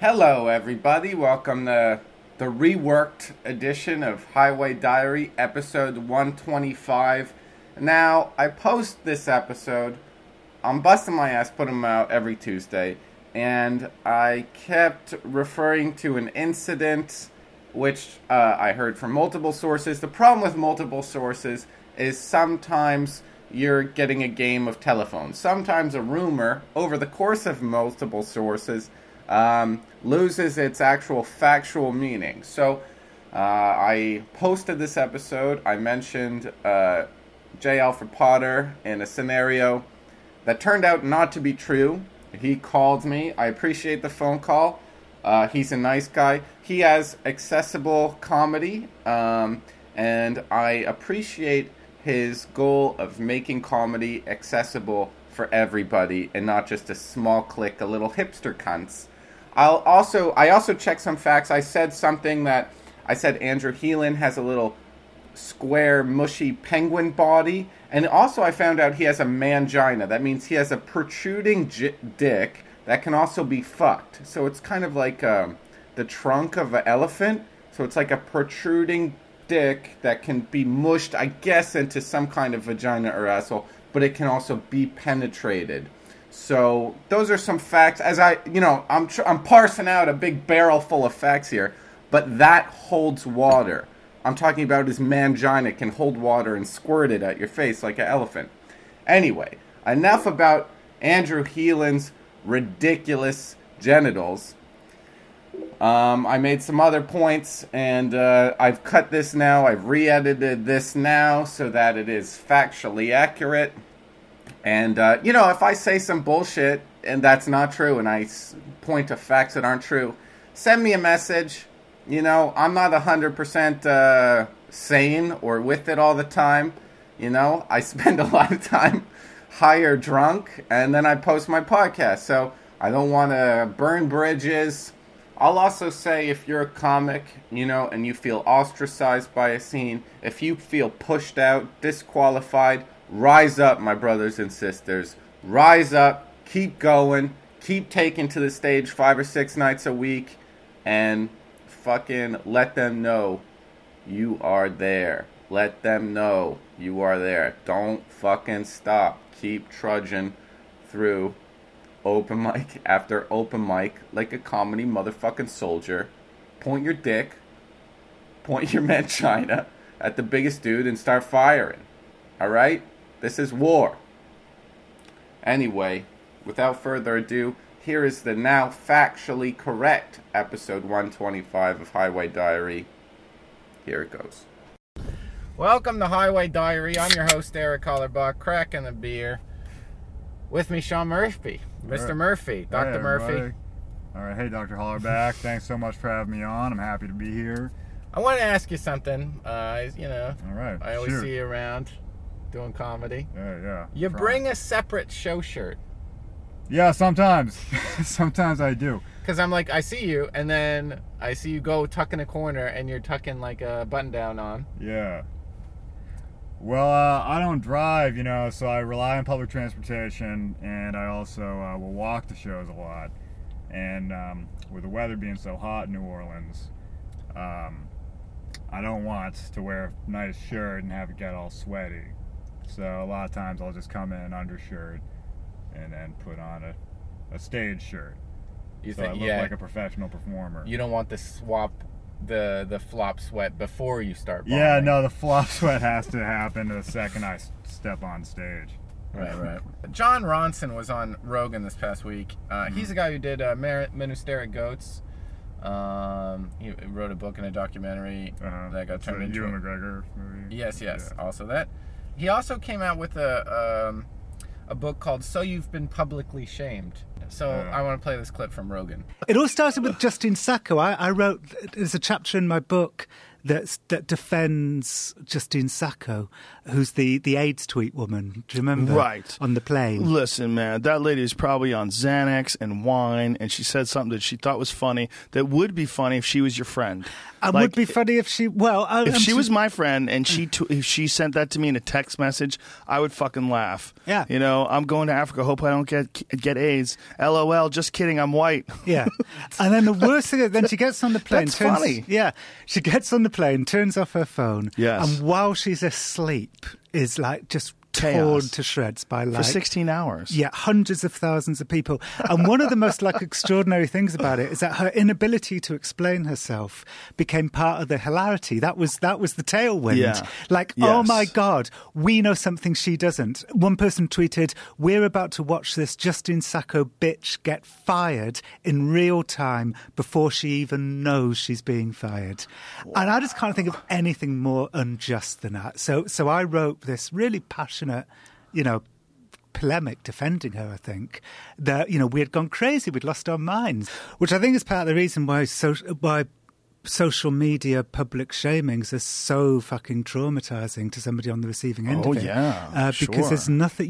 Hello, everybody. Welcome to the reworked edition of Highway Diary, episode 125. Now, I post this episode. I'm busting my ass putting them out every Tuesday. And I kept referring to an incident which I heard from multiple sources. The problem with multiple sources is sometimes you're getting a game of telephone. Sometimes a rumor, over the course of multiple sources, loses its actual factual meaning. So I posted this episode. I mentioned J. Alfred Potter in a scenario that turned out not to be true. He called me. I appreciate the phone call. He's a nice guy. He has accessible comedy, and I appreciate his goal of making comedy accessible for everybody and not just a small clique of little hipster cunts. I also checked some facts. I said Andrew Heelan has a little square, mushy penguin body, and also I found out he has a mangina. That means he has a protruding dick that can also be fucked. So it's kind of like the trunk of an elephant. So it's like a protruding dick that can be mushed, I guess, into some kind of vagina or asshole, but it can also be penetrated. So those are some facts. As I'm parsing out a big barrel full of facts here, but that holds water. I'm talking about his mangina can hold water and squirt it at your face like an elephant. Anyway, enough about Andrew Heelan's ridiculous genitals. I made some other points, and I've cut this now. I've re-edited this now so that it is factually accurate. And, if I say some bullshit and that's not true and I point to facts that aren't true, send me a message. I'm not 100% sane or with it all the time. I spend a lot of time high or drunk, and then I post my podcast. So I don't want to burn bridges. I'll also say if you're a comic, and you feel ostracized by a scene, if you feel pushed out, disqualified, rise up, my brothers and sisters. Rise up, keep going, keep taking to the stage 5 or 6 nights a week, and fucking let them know you are there. Let them know you are there. Don't fucking stop. Keep trudging through open mic after open mic like a comedy motherfucking soldier. Point your dick, point your mangina at the biggest dude and start firing. Alright? This is war. Anyway, without further ado, here is the now factually correct episode 125 of Highway Diary. Here it goes. Welcome to Highway Diary. I'm your host, Eric Hollerbach, cracking a beer. With me, Sean Murphy. Mr. Right. Murphy. Dr. Hey, Murphy. Everybody. All right. Hey, Dr. Hollerbach. Thanks so much for having me on. I'm happy to be here. I want to ask you something. All right. I always see you around doing comedy. Yeah. You bring a separate show shirt. Yeah, sometimes. Sometimes I do. Because I'm like, I see you, and then I see you go tuck in a corner, and you're tucking like a button down on. Yeah. Well, I don't drive, so I rely on public transportation, and I also will walk to shows a lot. And with the weather being so hot in New Orleans, I don't want to wear a nice shirt and have it get all sweaty. So a lot of times I'll just come in an undershirt and then put on a stage shirt. I look like a professional performer. You don't want to swap the flop sweat before you start bombing. Yeah, no, the flop sweat has to happen the second I step on stage. Right. John Ronson was on Rogan this past week. He's the guy who did Monasteric Goats. He wrote a book and a documentary that got turned into Ewan McGregor movie. Yes. Yeah. Also that. He also came out with a book called So You've Been Publicly Shamed. So I want to play this clip from Rogan. It all started with Justin Sacco. I wrote, there's a chapter in my book that defends Justine Sacco, who's the AIDS tweet woman. Do you remember? Right. On the plane. Listen, man, that lady is probably on Xanax and wine, and she said something that she thought was funny that would be funny if she was your friend. And Like, would be funny if she... Well, if she was my friend and if she sent that to me in a text message, I would fucking laugh. Yeah. You know, I'm going to Africa. Hope I don't get AIDS. LOL. Just kidding. I'm white. Yeah. And then the worst thing is, then she gets on the plane. That's funny. Yeah. She gets on the plane, turns off her phone. Yes. And while she's asleep, is like just torn Chaos. to shreds by like... For 16 hours. Yeah, hundreds of thousands of people. And one of the most like extraordinary things about it is that her inability to explain herself became part of the hilarity. That was the tailwind. Yeah. Like, Yes. oh my God, we know something she doesn't. One person tweeted, "We're about to watch this Justine Sacco bitch get fired in real time before she even knows she's being fired." Wow. And I just can't think of anything more unjust than that. So I wrote this really passionate, polemic defending her, I think, that, we had gone crazy, we'd lost our minds, which I think is part of the reason why social media public shamings are so fucking traumatizing to somebody on the receiving end of it. Yeah, because there's nothing,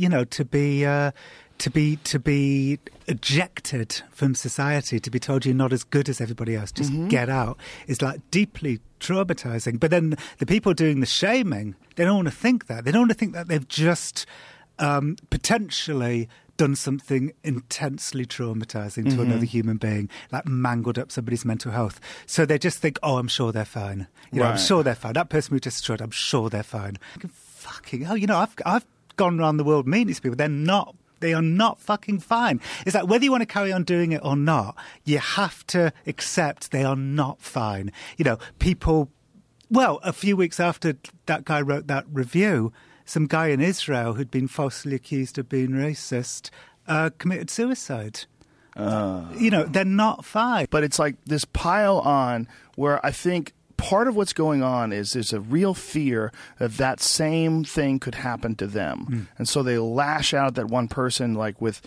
to be ejected from society, to be told you're not as good as everybody else, just get out, is like deeply traumatizing. But then the people doing the shaming, they don't want to think that. They don't want to think that they've just potentially done something intensely traumatizing to another human being, like mangled up somebody's mental health. So they just think, oh, I'm sure they're fine. I'm sure they're fine. That person we just destroyed, I'm sure they're fine. Fucking hell, I've gone around the world meeting these people. They are not fucking fine. It's like whether you want to carry on doing it or not, you have to accept they are not fine. People... Well, a few weeks after that guy wrote that review, some guy in Israel who'd been falsely accused of being racist committed suicide. They're not fine. But it's like this pile on where I think part of what's going on is there's a real fear that same thing could happen to them. And so they lash out at that one person like with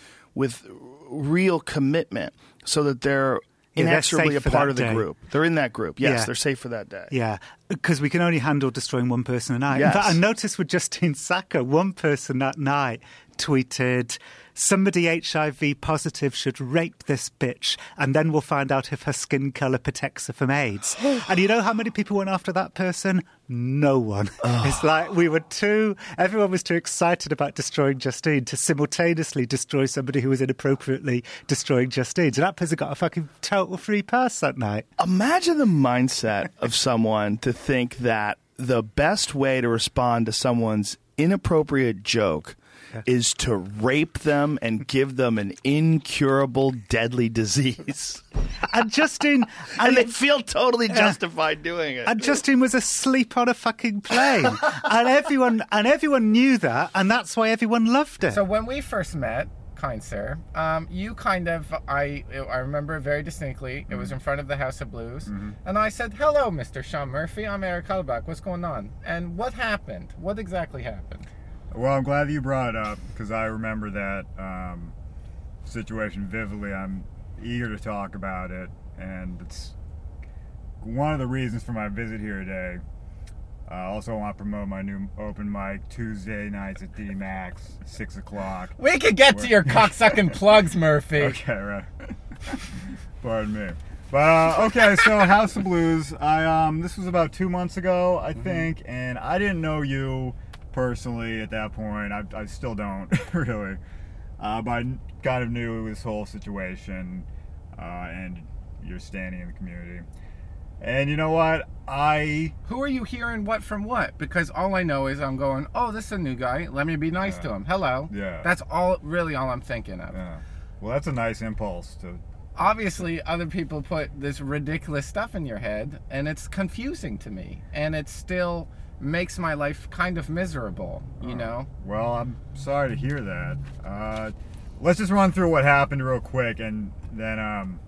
real commitment so that they're inexorably a part of the group. They're in that group. Yes, they're safe for that day. Yeah, because we can only handle destroying one person a night. Yes. In fact, I noticed with Justine Sacco, one person that night tweeted, "Somebody HIV positive should rape this bitch, and then we'll find out if her skin colour protects her from AIDS." And you know how many people went after that person? No one. It's like everyone was too excited about destroying Justine to simultaneously destroy somebody who was inappropriately destroying Justine. So that person got a fucking total free pass that night. Imagine the mindset of someone to think that the best way to respond to someone's inappropriate joke is to rape them and give them an incurable, deadly disease. And Justine... and they feel totally justified doing it. And Justine was asleep on a fucking plane. and everyone knew that, and that's why everyone loved it. So when we first met, kind sir, you kind of... I remember it very distinctly. It was in front of the House of Blues. And I said, "Hello, Mr. Sean Murphy. I'm Eric Hollenbach. What's going on?" And what happened? What exactly happened? Well, I'm glad that you brought it up because I remember that situation vividly. I'm eager to talk about it, and it's one of the reasons for my visit here today. I also want to promote my new open mic Tuesday nights at D Max, 6 o'clock. We could get to your cocksucking plugs, Murphy. Okay, right. Pardon me. But, okay, so House of Blues. This was about 2 months ago, I think, and I didn't know you personally at that point. I still don't, really. But I kind of knew this whole situation and your standing in the community. And you know what? Who are you hearing what from what? Because all I know is I'm going, oh, this is a new guy. Let me be nice to him. Hello. Yeah. That's really all I'm thinking of. Yeah. Well, that's a nice impulse to... Obviously, other people put this ridiculous stuff in your head, and it's confusing to me. And it still makes my life kind of miserable, you know? Well, I'm sorry to hear that. Let's just run through what happened real quick, and then,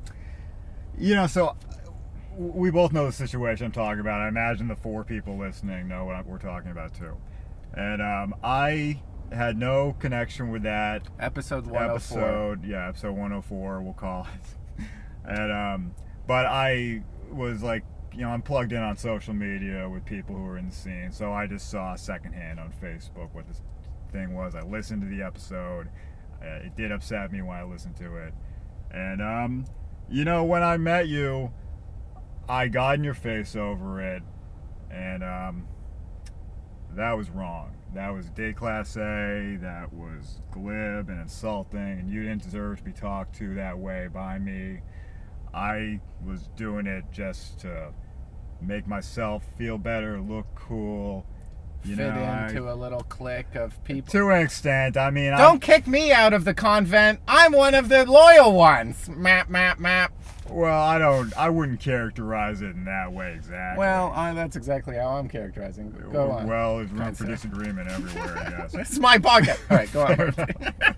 so we both know the situation I'm talking about. I imagine the 4 people listening know what we're talking about, too. And I had no connection with that. Episode 104. Episode 104, we'll call it. And, but I was, like, I'm plugged in on social media with people who are in the scene, so I just saw secondhand on Facebook what this thing was. I listened to the episode. It did upset me when I listened to it. And, when I met you, I got in your face over it, and that was wrong. That was déclassé, that was glib and insulting, and you didn't deserve to be talked to that way by me. I was doing it just to make myself feel better, look cool. Fit into a little clique of people. To an extent. I mean, don't kick me out of the convent. I'm one of the loyal ones. Map, map, map. Well, I wouldn't characterize it in that way exactly. Well, that's exactly how I'm characterizing. Go on. Well, there's room for disagreement everywhere, I guess. It's my podcast. All right, go on, Murphy.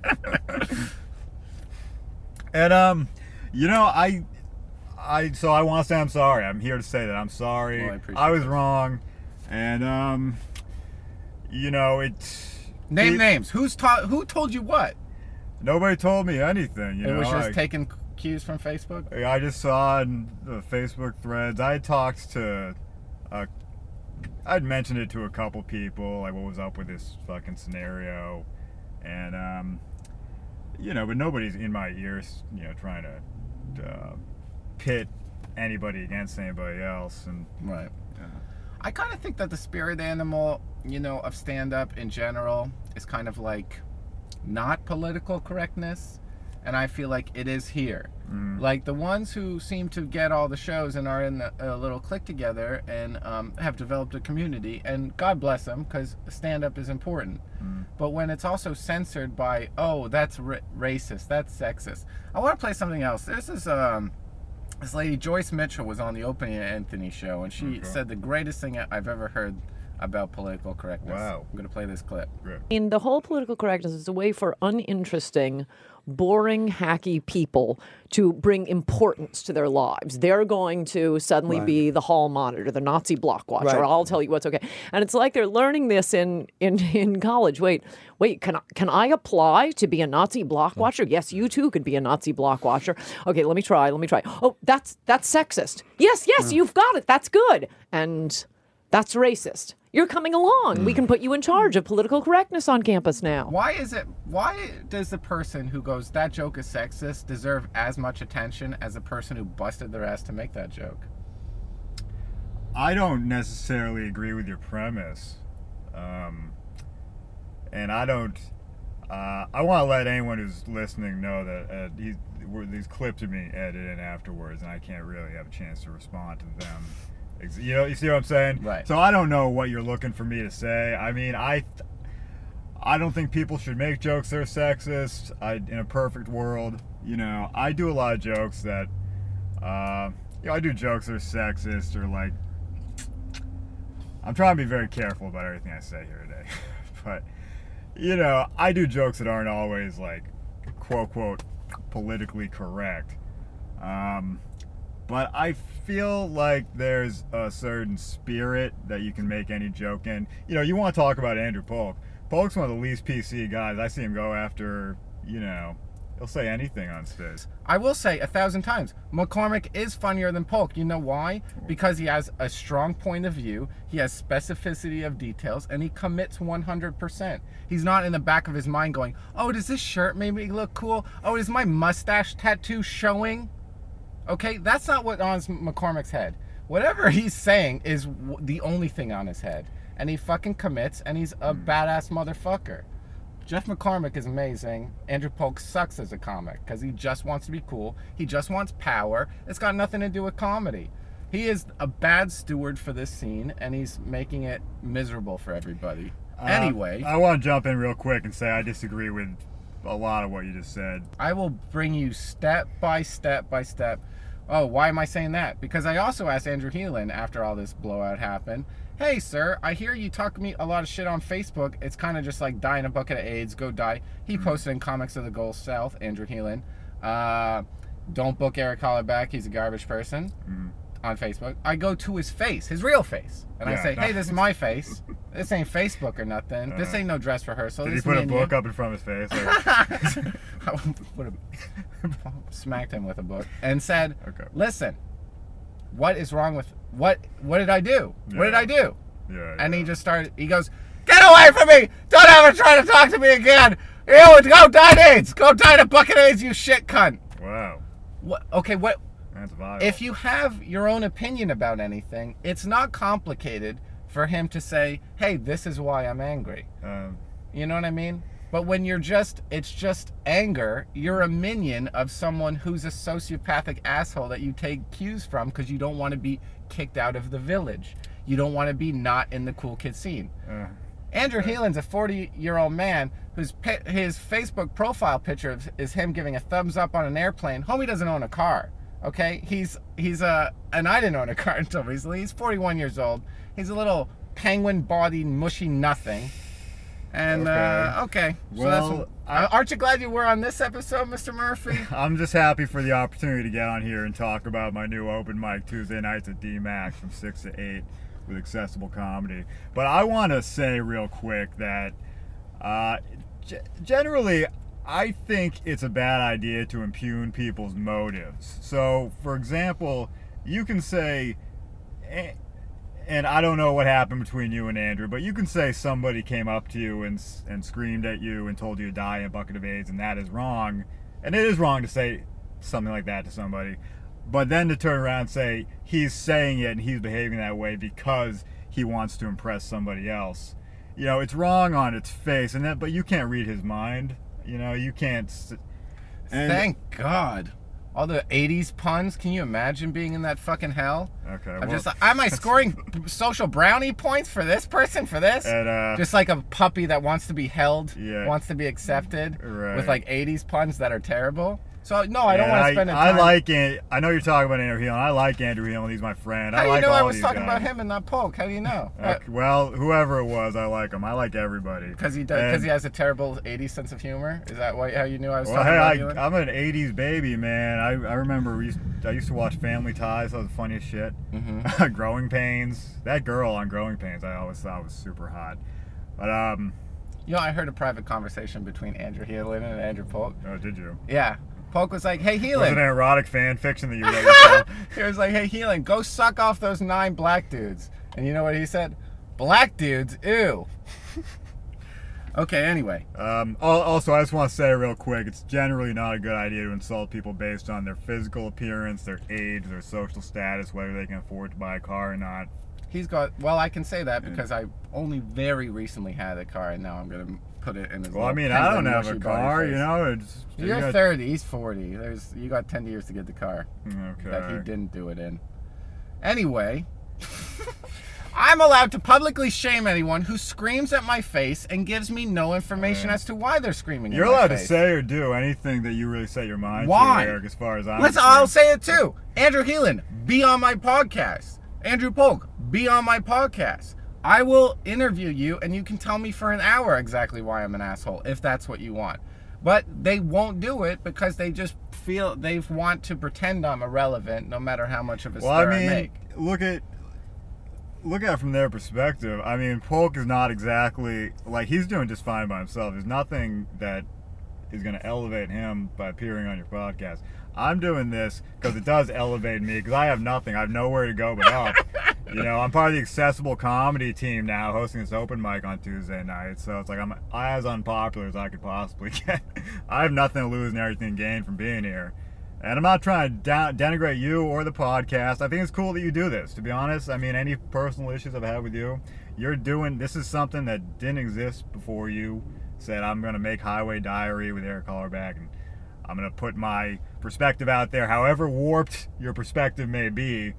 And, so I want to say I'm sorry. I'm here to say that I'm sorry. Well, I was wrong. And, Name names. Who told you what? Nobody told me anything. It was just taking cues from Facebook? I just saw in the Facebook threads. I had talked to... I'd mentioned it to a couple people, like what was up with this fucking scenario. And, but nobody's in my ears, trying to pit anybody against anybody else. And right. I kind of think that the spirit animal, of stand-up in general is kind of like not political correctness, and I feel like it is here. Like the ones who seem to get all the shows and are in a little clique together and have developed a community, and God bless them, because stand-up is important. But when it's also censored by, that's racist, that's sexist. I want to play something else. This is... This lady, Joyce Mitchell, was on the Opie and Anthony show, and she said the greatest thing I've ever heard about political correctness. Wow. I'm going to play this clip. In the whole political correctness is a way for uninteresting, boring, hacky people to bring importance to their lives. They're going to suddenly be the hall monitor, the Nazi block watcher. Right. I'll tell you what's okay. And it's like they're learning this in college. Wait, can I apply to be a Nazi block watcher? Yes, you too could be a Nazi block watcher. Okay, let me try. Oh, that's sexist. Yes, you've got it. That's good. And that's racist. You're coming along. We can put you in charge of political correctness on campus now. Why does the person who goes, that joke is sexist, deserve as much attention as the person who busted their ass to make that joke? I don't necessarily agree with your premise. And I don't... I want to let anyone who's listening know that these clips are being edited in afterwards, and I can't really have a chance to respond to them. You see what I'm saying? Right. So I don't know what you're looking for me to say. I mean, I don't think people should make jokes that are sexist. In a perfect world, I do a lot of jokes that, I do jokes that are sexist or like. I'm trying to be very careful about everything I say here today, but I do jokes that aren't always like, quote quote, politically correct. But I feel like there's a certain spirit that you can make any joke in. You want to talk about Andrew Polk. Polk's one of the least PC guys. I see him go after, he'll say anything on stage. I will say 1,000 times, McCormick is funnier than Polk. You know why? Because he has a strong point of view, he has specificity of details, and he commits 100%. He's not in the back of his mind going, does this shirt make me look cool? Is my mustache tattoo showing? Okay, that's not what on McCormick's head. Whatever he's saying is the only thing on his head. And he fucking commits, and he's a badass motherfucker. Jeff McCormick is amazing. Andrew Polk sucks as a comic because he just wants to be cool. He just wants power. It's got nothing to do with comedy. He is a bad steward for this scene, and he's making it miserable for everybody. Anyway. I want to jump in real quick and say I disagree with a lot of what you just said. I will bring you step by step by step. Oh, why am I saying that? Because I also asked Andrew Heelan after all this blowout happened, hey, sir, I hear you talk me a lot of shit on Facebook. It's kind of just like die in a bucket of AIDS, go die. He posted in Comics of the Gulf South, Andrew Heelan, don't book Eric Hollerback, he's a garbage person, on Facebook. I go to his face, his real face, and I say, hey, this is my face. This ain't Facebook or nothing. This ain't no dress rehearsal. Did he put a book up in front of his face? I smacked him with a book and said, listen, what is wrong with what did I do? What did I do? Yeah. And he just started. He goes, "Get away from me! Don't ever try to talk to me again! Ew, go die to AIDS! Go die to bucket AIDS, you shit cunt!" Wow. What? Okay, what? That's violent. If you have your own opinion about anything, it's not complicated for him to say, "Hey, this is why I'm angry." You know what I mean? But when it's just anger, you're a minion of someone who's a sociopathic asshole that you take cues from because you don't want to be kicked out of the village. You don't want to be not in the cool kid scene. Andrew Heelan's a 40-year-old man whose his Facebook profile picture is him giving a thumbs up on an airplane. Homie doesn't own a car, okay? And I didn't own a car until recently. He's 41 years old. He's a little penguin-bodied, mushy nothing. And, okay. Well, aren't you glad you were on this episode, Mr. Murphy? I'm just happy for the opportunity to get on here and talk about my new open mic Tuesday nights at D-Max from 6 to 8 with accessible comedy. But I want to say real quick that generally I think it's a bad idea to impugn people's motives. So, for example, you can say... And I don't know what happened between you and Andrew, but you can say somebody came up to you and screamed at you and told you to die in a bucket of AIDS, and that is wrong. And it is wrong to say something like that to somebody. But then to turn around and say he's saying it and he's behaving that way because he wants to impress somebody else. You know, it's wrong on its face, but you can't read his mind. You know, you can't... Thank God. All the 80s puns, can you imagine being in that fucking hell? Okay. Am I scoring social brownie points for this person, for this? And, just like a puppy that wants to be held, Yeah. wants to be accepted, Right. with like 80s puns that are terrible. So, no, I don't want to spend a I time... I know you're talking about Andrew Heelan. I like Andrew Heelan. He's my friend. How do I you like know all I was these talking guys. about him and not Polk? How do you know? Well, whoever it was, I like him. I like everybody. Because he has a terrible 80s sense of humor? Is that how you knew I was Well, talking hey, about Heelan? I'm an 80s baby, man. I remember I used to watch Family Ties. That was the funniest shit. Mm-hmm. Growing Pains. That girl on Growing Pains I always thought was super hot. But, You know, I heard a private conversation between Andrew Heelan and Andrew Polk. oh, did you? Yeah. Polk was like, "Hey, Was it Heelan." an erotic fan fiction that you wrote yourself? He was like, "Hey, Heelan, go suck off those 9 black dudes." And you know what he said? "Black dudes? Ew." Okay, anyway. Also, I just want to say real quick, it's generally not a good idea to insult people based on their physical appearance, their age, their social status, whether they can afford to buy a car or not. I can say that because I only very recently had a car, and now I'm going to put it in his Well, I mean, I don't have a car, you know. You're 30, he's 40. You got 10 years to get the car Okay. that he didn't do it in. Anyway, I'm allowed to publicly shame anyone who screams at my face and gives me no information as to why they're screaming You're at my allowed face. to say or do anything that you really set your mind Why? to, Eric, as far as I'm I'll concerned. say it too. Andrew Heelan, be on my podcast. Andrew Polk, be on my podcast. I will interview you and you can tell me for an hour exactly why I'm an asshole, if that's what you want. But they won't do it because they just feel they want to pretend I'm irrelevant no matter how much of a stir I make. Look at it from their perspective. I mean, Polk is not exactly, like, he's doing just fine by himself. There's nothing that is going to elevate him by appearing on your podcast. I'm doing this because it does elevate me because I have nothing. I have nowhere to go but up. You know, I'm part of the accessible comedy team now, hosting this open mic on Tuesday nights. So it's like I'm as unpopular as I could possibly get. I have nothing to lose and everything to gain from being here. And I'm not trying to denigrate you or the podcast. I think it's cool that you do this, to be honest. I mean, any personal issues I've had with you, this is something that didn't exist before you said, I'm going to make Highway Diary with Eric Hollerback, and I'm going to put my perspective out there, however warped your perspective may be.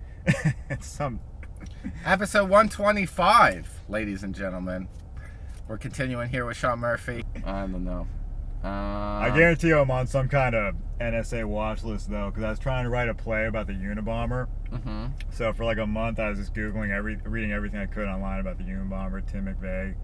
Episode 125, ladies and gentlemen. We're continuing here with Sean Murphy. I don't know. I guarantee you I'm on some kind of NSA watch list, though, because I was trying to write a play about the Unabomber. Mm-hmm. So for like a month, I was just Googling, reading everything I could online about the Unabomber, Tim McVeigh.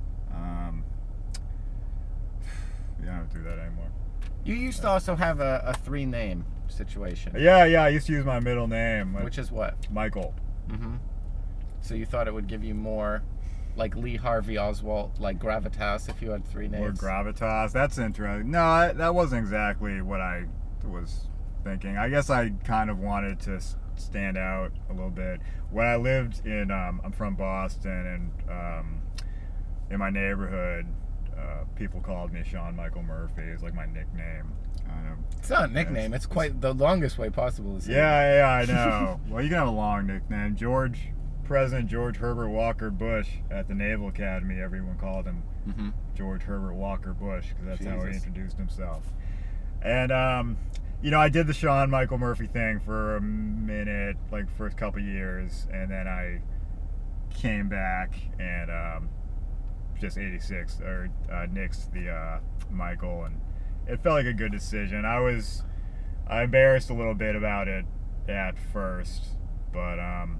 Yeah, I don't do that anymore. You used to also have a 3-name situation. Yeah, I used to use my middle name. Which is what? Michael. Mm-hmm. So you thought it would give you more, like Lee Harvey Oswald, like gravitas if you had 3 names? Or gravitas. That's interesting. No, that wasn't exactly what I was thinking. I guess I kind of wanted to stand out a little bit. When I lived in, I'm from Boston, and in my neighborhood, people called me Sean Michael Murphy. It's like my nickname. It's not a nickname. It's quite the longest way possible to say. Yeah, I know. Well, you can have a long nickname. President George Herbert Walker Bush at the Naval Academy, everyone called him George Herbert Walker Bush, because that's how he introduced himself. And, I did the Sean Michael Murphy thing for a minute, like first couple years, and then I came back and just 86, or nixed the Michael, and it felt like a good decision. I embarrassed a little bit about it at first, but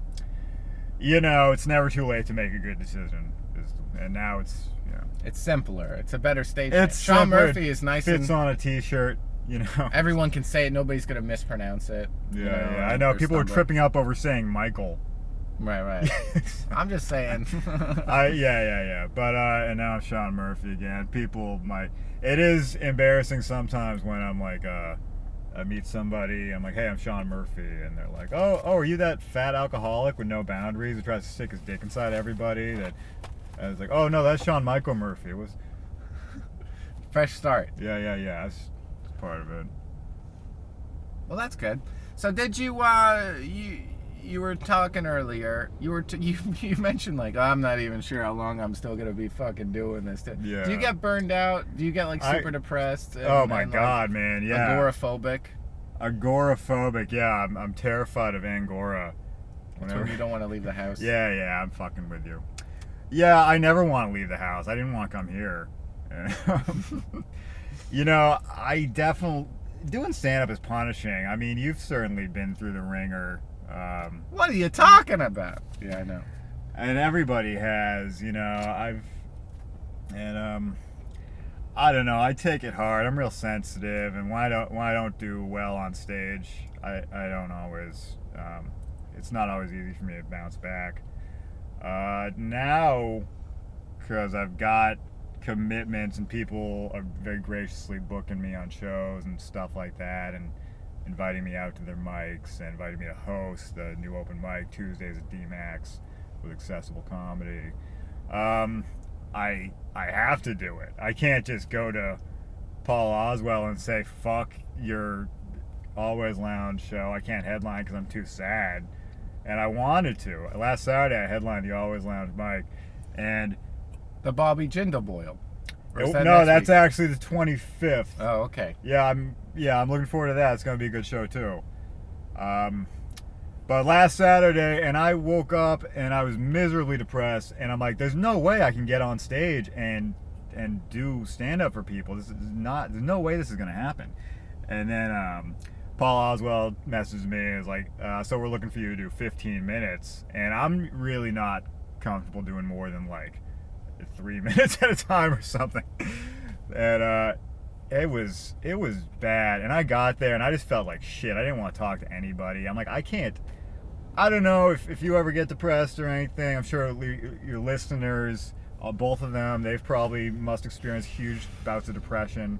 it's never too late to make a good decision. And now it's it's simpler. It's a better stage. It's Sean simpler. Murphy is nice. Fits on a T-shirt. Everyone can say it. Nobody's gonna mispronounce it. Yeah, I know. People are tripping up over saying Michael. Right. I'm just saying. Yeah. But and now I'm Sean Murphy again. It is embarrassing sometimes when I'm like, I meet somebody, I'm like, hey, I'm Sean Murphy, and they're like, oh, are you that fat alcoholic with no boundaries who tries to stick his dick inside everybody? That I was like, oh no, that's Sean Michael Murphy. It was fresh start. Yeah. That's part of it. Well, that's good. So did you you were talking earlier. You mentioned like, I'm not even sure how long I'm still gonna be fucking doing this. Yeah. Do you get burned out? Do you get like super depressed? Oh my God, man! Yeah. Agoraphobic. Agoraphobic. Yeah, I'm terrified of Angora. That's when you don't want to leave the house. Yeah, I'm fucking with you. Yeah, I never want to leave the house. I didn't want to come here. I definitely doing stand-up is punishing. I mean, you've certainly been through the ringer. What are you talking about? Yeah, I know. And everybody has, I don't know. I take it hard. I'm real sensitive, and when I don't do well on stage, I don't always. It's not always easy for me to bounce back. Now, because I've got commitments and people are very graciously booking me on shows and stuff like that, and inviting me out to their mics, and inviting me to host the new open mic Tuesdays at D-Max with Accessible Comedy. I have to do it. I can't just go to Paul Oswell and say, fuck your Always Lounge show. I can't headline because I'm too sad. And I wanted to. Last Saturday I headlined the Always Lounge mic, and the Bobby Jindal Boil. That's actually the 25th. Oh, okay. Yeah, I'm looking forward to that. It's going to be a good show too. But last Saturday, and I woke up and I was miserably depressed, and I'm like, there's no way I can get on stage and do stand up for people. There's no way this is going to happen. And then Paul Oswald messaged me and was like, so we're looking for you to do 15 minutes. And I'm really not comfortable doing more than like 3 minutes at a time or something. And it was bad. And I got there and I just felt like shit. I didn't want to talk to anybody. I'm like, I don't know if you ever get depressed or anything. I'm sure your listeners, both of them, they've probably must experience huge bouts of depression.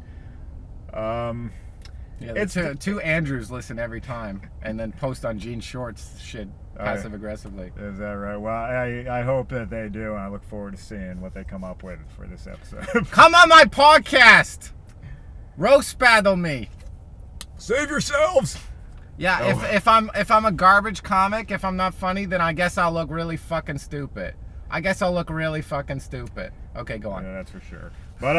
It's two Andrews listen every time and then post on Gene Shorts shit passive aggressively. Is that right? Well, I hope that they do, and I look forward to seeing what they come up with for this episode. Come on my podcast! Roast battle me. Save yourselves! Yeah, if I'm a garbage comic, if I'm not funny, then I guess I'll look really fucking stupid. Okay, go on. Yeah, that's for sure. But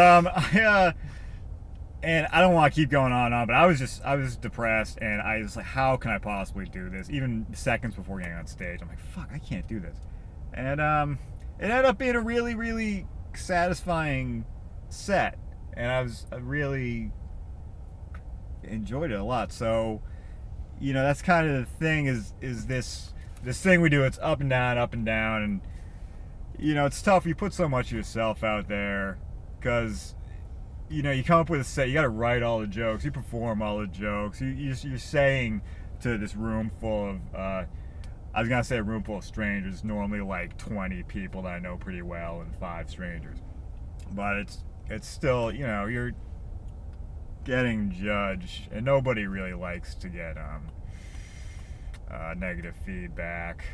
and I don't want to keep going on and on, but I was depressed, and I was like, how can I possibly do this? Even seconds before getting on stage, I'm like, fuck, I can't do this. And it ended up being a really, really satisfying set, and I really enjoyed it a lot. So, that's kind of the thing is this thing we do. It's up and down, and it's tough. You put so much of yourself out there because you come up with a set. You got to write all the jokes. You perform all the jokes. You're saying to this room full of I was gonna say a room full of strangers. Normally like 20 people that I know pretty well and 5 strangers, but it's still you're getting judged, and nobody really likes to get negative feedback.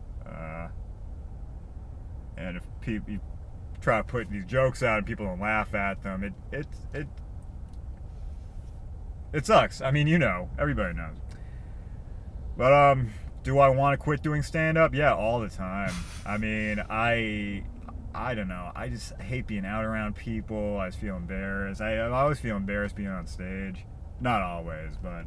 And if people you try to put these jokes out and people don't laugh at them, it sucks. I mean, everybody knows. But do I want to quit doing stand-up? Yeah, all the time. I mean, I don't know. I just hate being out around people. I just feel embarrassed. I always feel embarrassed being on stage. Not always, but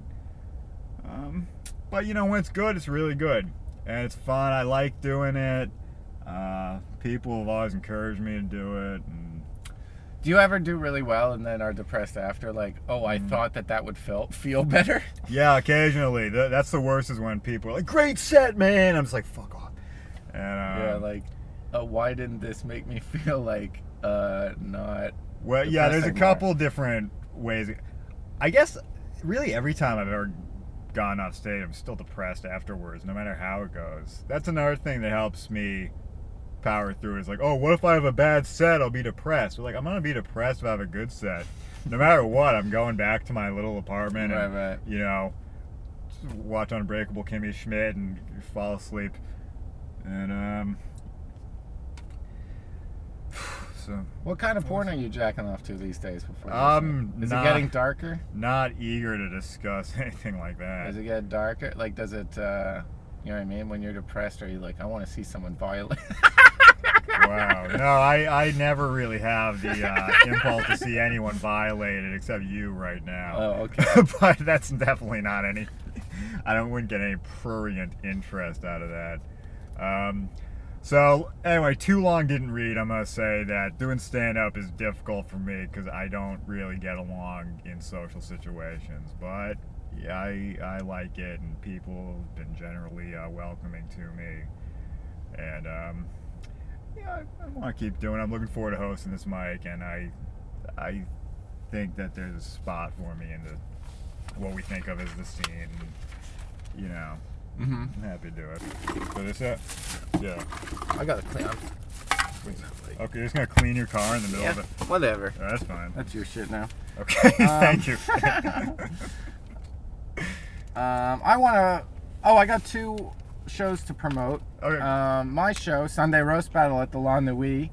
when it's good, it's really good, and it's fun. I like doing it. People have always encouraged me to do it. And Do you ever do really well and then are depressed after? Like, oh, I thought that would feel better? Yeah, occasionally. That's the worst is when people are like, great set, man. I'm just like, fuck off. And, why didn't this make me feel like not... Well, yeah, there's a depressing couple different ways. I guess really every time I've ever gone off stage, I'm still depressed afterwards, no matter how it goes. That's another thing that helps me power through. Is like, oh, what if I have a bad set? I'll be depressed. But, like, I'm gonna be depressed if I have a good set. No matter what, I'm going back to my little apartment and right. Watch Unbreakable Kimmy Schmidt and fall asleep. And so What kind of porn are you jacking off to these days? Is it not getting darker? Not eager to discuss anything like that. Does it get darker? Like, does it, you know what I mean? When you're depressed, are you like, I want to see someone violate? Wow. No, I never really have the impulse to see anyone violated except you right now. Oh, okay. But that's definitely not any... wouldn't get any prurient interest out of that. So, anyway, too long didn't read. I'm going to say that doing stand-up is difficult for me because I don't really get along in social situations. But, yeah, I like it, and people have been generally welcoming to me. And, I want to keep doing it. I'm looking forward to hosting this mic, and I think that there's a spot for me in what we think of as the scene. I'm happy to do it. So this it? Yeah. I got to clean up. Okay, you're just going to clean your car in the middle of it? Whatever. Oh, that's fine. That's your shit now. Okay, thank you. I got 2 shows to promote. Okay. My show, Sunday Roast Battle at the La Nuit.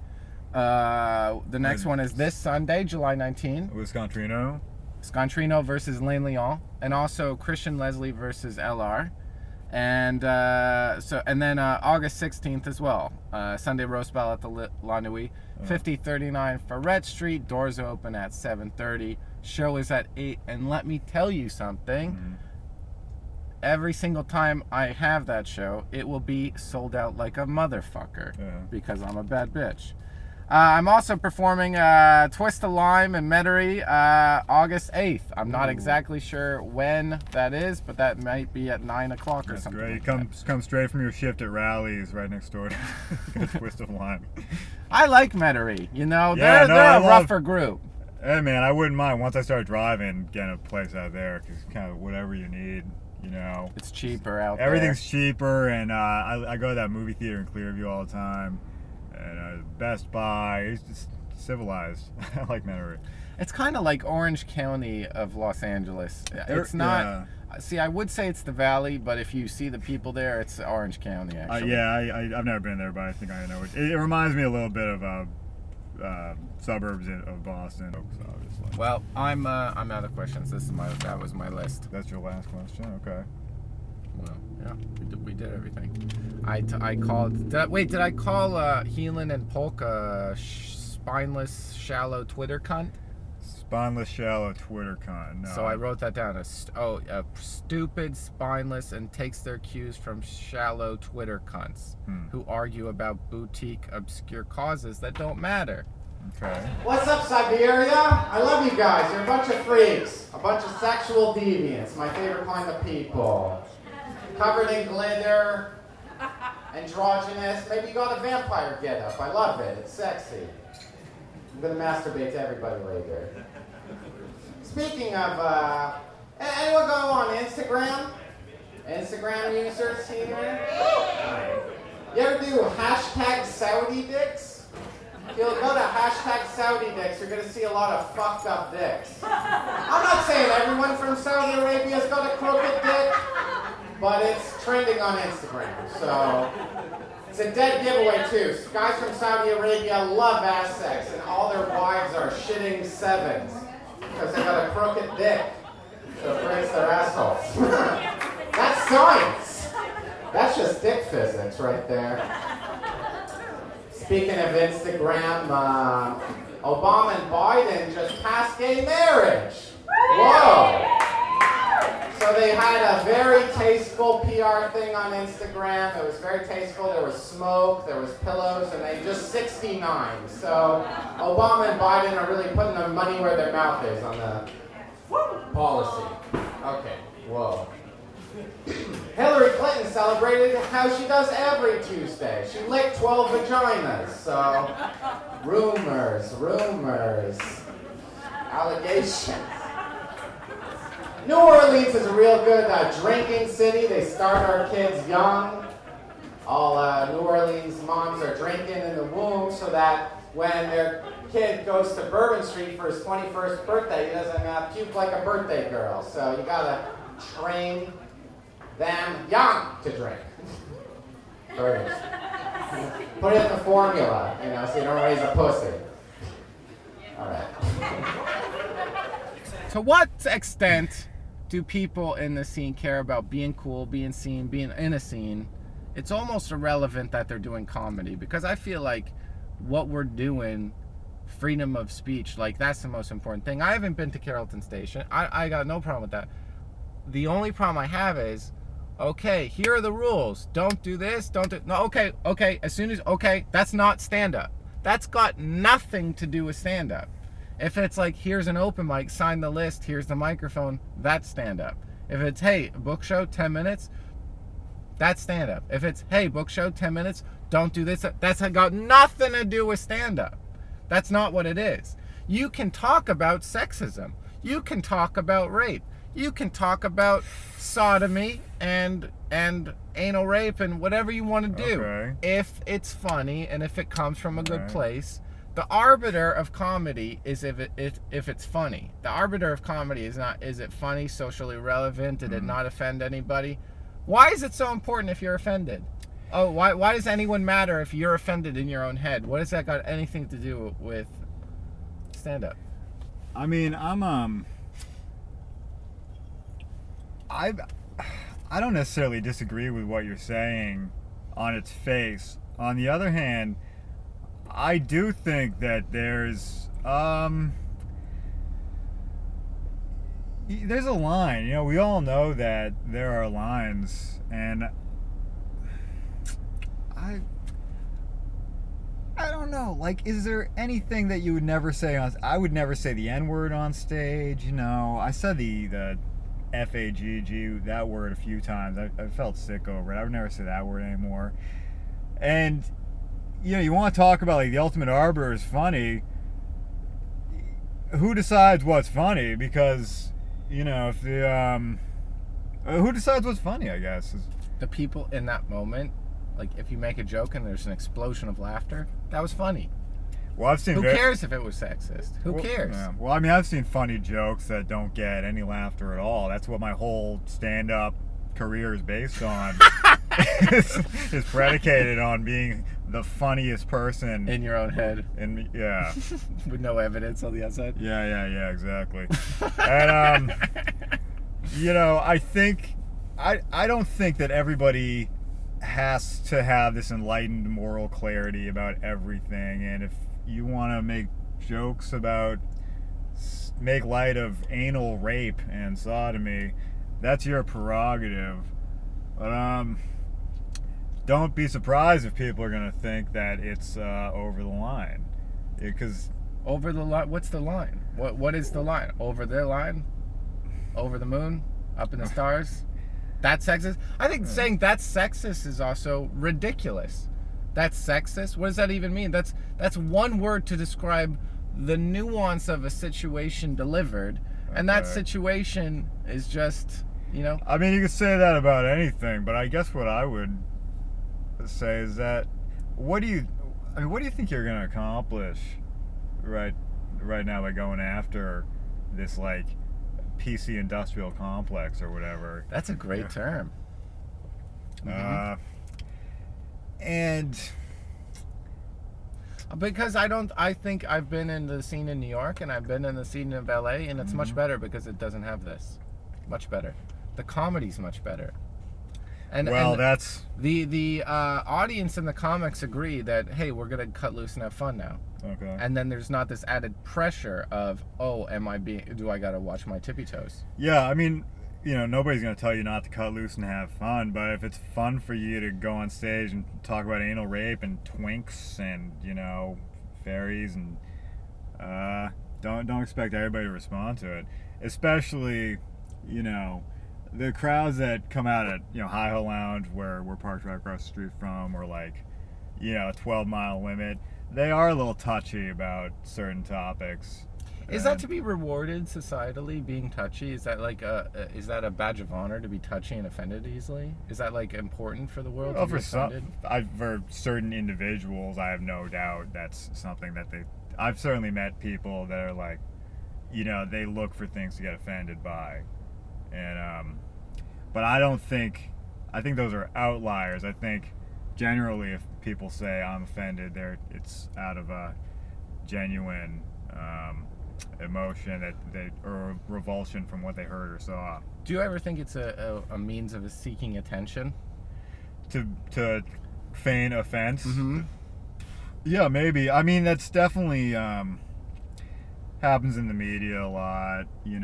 The next one is this Sunday, July 19. With Scontrino. Scontrino versus Lane Leon. And also Christian Leslie versus LR. And then August 16th as well. Sunday Roast Battle at the La Nuit. 5039 Ferret Street. Doors open at 7:30. Show is at 8. And let me tell you something. Mm-hmm. Every single time I have that show, it will be sold out like a motherfucker because I'm a bad bitch. I'm also performing Twist of Lime in Metairie August 8th. I'm not exactly sure when that is, but that might be at 9 o'clock or That's something. great. Like Come straight from your shift at Rally's right next door to Twist of Lime. I like Metairie. Yeah, they're I a love- rougher group. Hey, man, I wouldn't mind once I start driving getting a place out there because kind of whatever you need. It's cheaper out Everything's there. cheaper, and I go to that movie theater in Clearview all the time, and Best Buy. It's just civilized. I like Metairie. It's kind of like Orange County of Los Angeles. It's not. Yeah. See, I would say it's the Valley, but if you see the people there, it's Orange County, actually. I've never been there, but I think I know it. It reminds me a little bit of suburbs of Boston, obviously. Well, I'm out of questions. That was my list. That's your last question. Okay. Well, yeah, we did everything. I called. Did I call Heelan and Polk spineless, shallow Twitter cunt? Spineless, shallow Twitter cunt. No. So I wrote that down. A stupid, spineless, and takes their cues from shallow Twitter cunts who argue about boutique, obscure causes that don't matter. Okay. What's up, Siberia? I love you guys. You're a bunch of freaks. A bunch of sexual deviants. My favorite kind of people. Covered in glitter. Androgynous. Maybe you got a vampire getup. I love it. It's sexy. I'm going to masturbate to everybody later. Speaking of, anyone go on Instagram? Instagram users here? You ever do hashtag Saudi dicks? If you go to hashtag Saudi dicks, you're going to see a lot of fucked up dicks. I'm not saying everyone from Saudi Arabia's got a crooked dick, but it's trending on Instagram. So it's a dead giveaway too. Guys from Saudi Arabia love ass sex, and all their wives are shitting sevens because they got a crooked dick, so it breaks their assholes. That's science. That's just dick physics right there. Speaking of Instagram, Obama and Biden just passed gay marriage. Whoa. So they had a very tasteful PR thing on Instagram. It was very tasteful. There was smoke, there was pillows, and they just 69. So Obama and Biden are really putting their money where their mouth is on the policy. Okay, whoa. Hillary Clinton celebrated how she does every Tuesday. She licked 12 vaginas. So rumors, allegations. New Orleans is a real good drinking city. They start our kids young. All New Orleans moms are drinking in the womb so that when their kid goes to Bourbon Street for his 21st birthday, he doesn't puke like a birthday girl. So you gotta train them young to drink. First. Put it in the formula, so you don't raise a pussy. All right. To what extent do people in the scene care about being cool, being seen, being in a scene? It's almost irrelevant that they're doing comedy, because I feel like what we're doing, freedom of speech, like that's the most important thing. I haven't been to Carrollton Station. I got no problem with that. The only problem I have is, okay, here are the rules. Don't do this, that's not stand-up. That's got nothing to do with stand-up. If it's like, here's an open mic, sign the list, here's the microphone, that's stand-up. If it's, hey, book show, 10 minutes, that's stand-up. If it's, hey, book show, 10 minutes, don't do this, that's got nothing to do with stand-up. That's not what it is. You can talk about sexism. You can talk about rape. You can talk about sodomy and anal rape and whatever you want to do. Okay. If it's funny and if it comes from a good place. The arbiter of comedy is if it's funny. The arbiter of comedy is not, is it funny, socially relevant, did it not offend anybody? Why is it so important if you're offended? Oh, why does anyone matter if you're offended in your own head? What has that got anything to do with stand-up? I mean, I don't necessarily disagree with what you're saying on its face. On the other hand, I do think that there's a line. We all know that there are lines, and I don't know. Like, is there anything that you would never say on? I would never say the N-word on stage. I said the F-A-G-G, that word, a few times. I felt sick over it. I would never say that word anymore. And you want to talk about like the ultimate arbiter is funny. Who decides what's funny? Because if the who decides what's funny? I guess the people in that moment. Like if you make a joke and there's an explosion of laughter, that was funny. Well, I've seen. Who cares if it was sexist? Who cares? Yeah. Well, I mean, I've seen funny jokes that don't get any laughter at all. That's what my whole stand-up career is based on. is predicated on being the funniest person in your own head. Yeah. With no evidence on the outside. Yeah, exactly. And I think I don't think that everybody has to have this enlightened moral clarity about everything, and if you want to make jokes make light of anal rape and sodomy, that's your prerogative. But don't be surprised if people are going to think that it's over the line. Because over the line, what's the line? What is the line? Over their line? Over the moon? Up in the stars? That's sexist? I think saying that's sexist is also ridiculous. That's sexist? What does that even mean? That's one word to describe the nuance of a situation delivered. And that situation is just, I mean, you could say that about anything, but I guess what I would say is that what do you think you're going to accomplish right now by going after this, like, PC industrial complex or whatever? That's a great term. And Because I think I've been in the scene in New York and I've been in the scene of LA, and it's much better because it doesn't have this. Much better. The comedy's much better. And that's the audience and the comics agree that, hey, we're gonna cut loose and have fun now. okay. And then there's not this added pressure of, oh, do I gotta watch my tippy toes? Yeah, I mean, nobody's going to tell you not to cut loose and have fun, but if it's fun for you to go on stage and talk about anal rape and twinks and, fairies and don't expect everybody to respond to it. Especially, the crowds that come out at, Hi Ho Lounge where we're parked right across the street from, or like, a 12-mile limit, they are a little touchy about certain topics. Is that to be rewarded societally, being touchy? Is that like is that a badge of honor to be touchy and offended easily? Is that like important for the world? Well, to be offended? for certain individuals, I have no doubt that's something that I've certainly met people that are like, they look for things to get offended by, and but I think those are outliers. I think generally, if people say I'm offended, it's out of a genuine emotion or revulsion from what they heard or saw. Do you ever think it's a means of seeking attention? To feign offense? Mm-hmm. Yeah, maybe. I mean, that's definitely happens in the media a lot.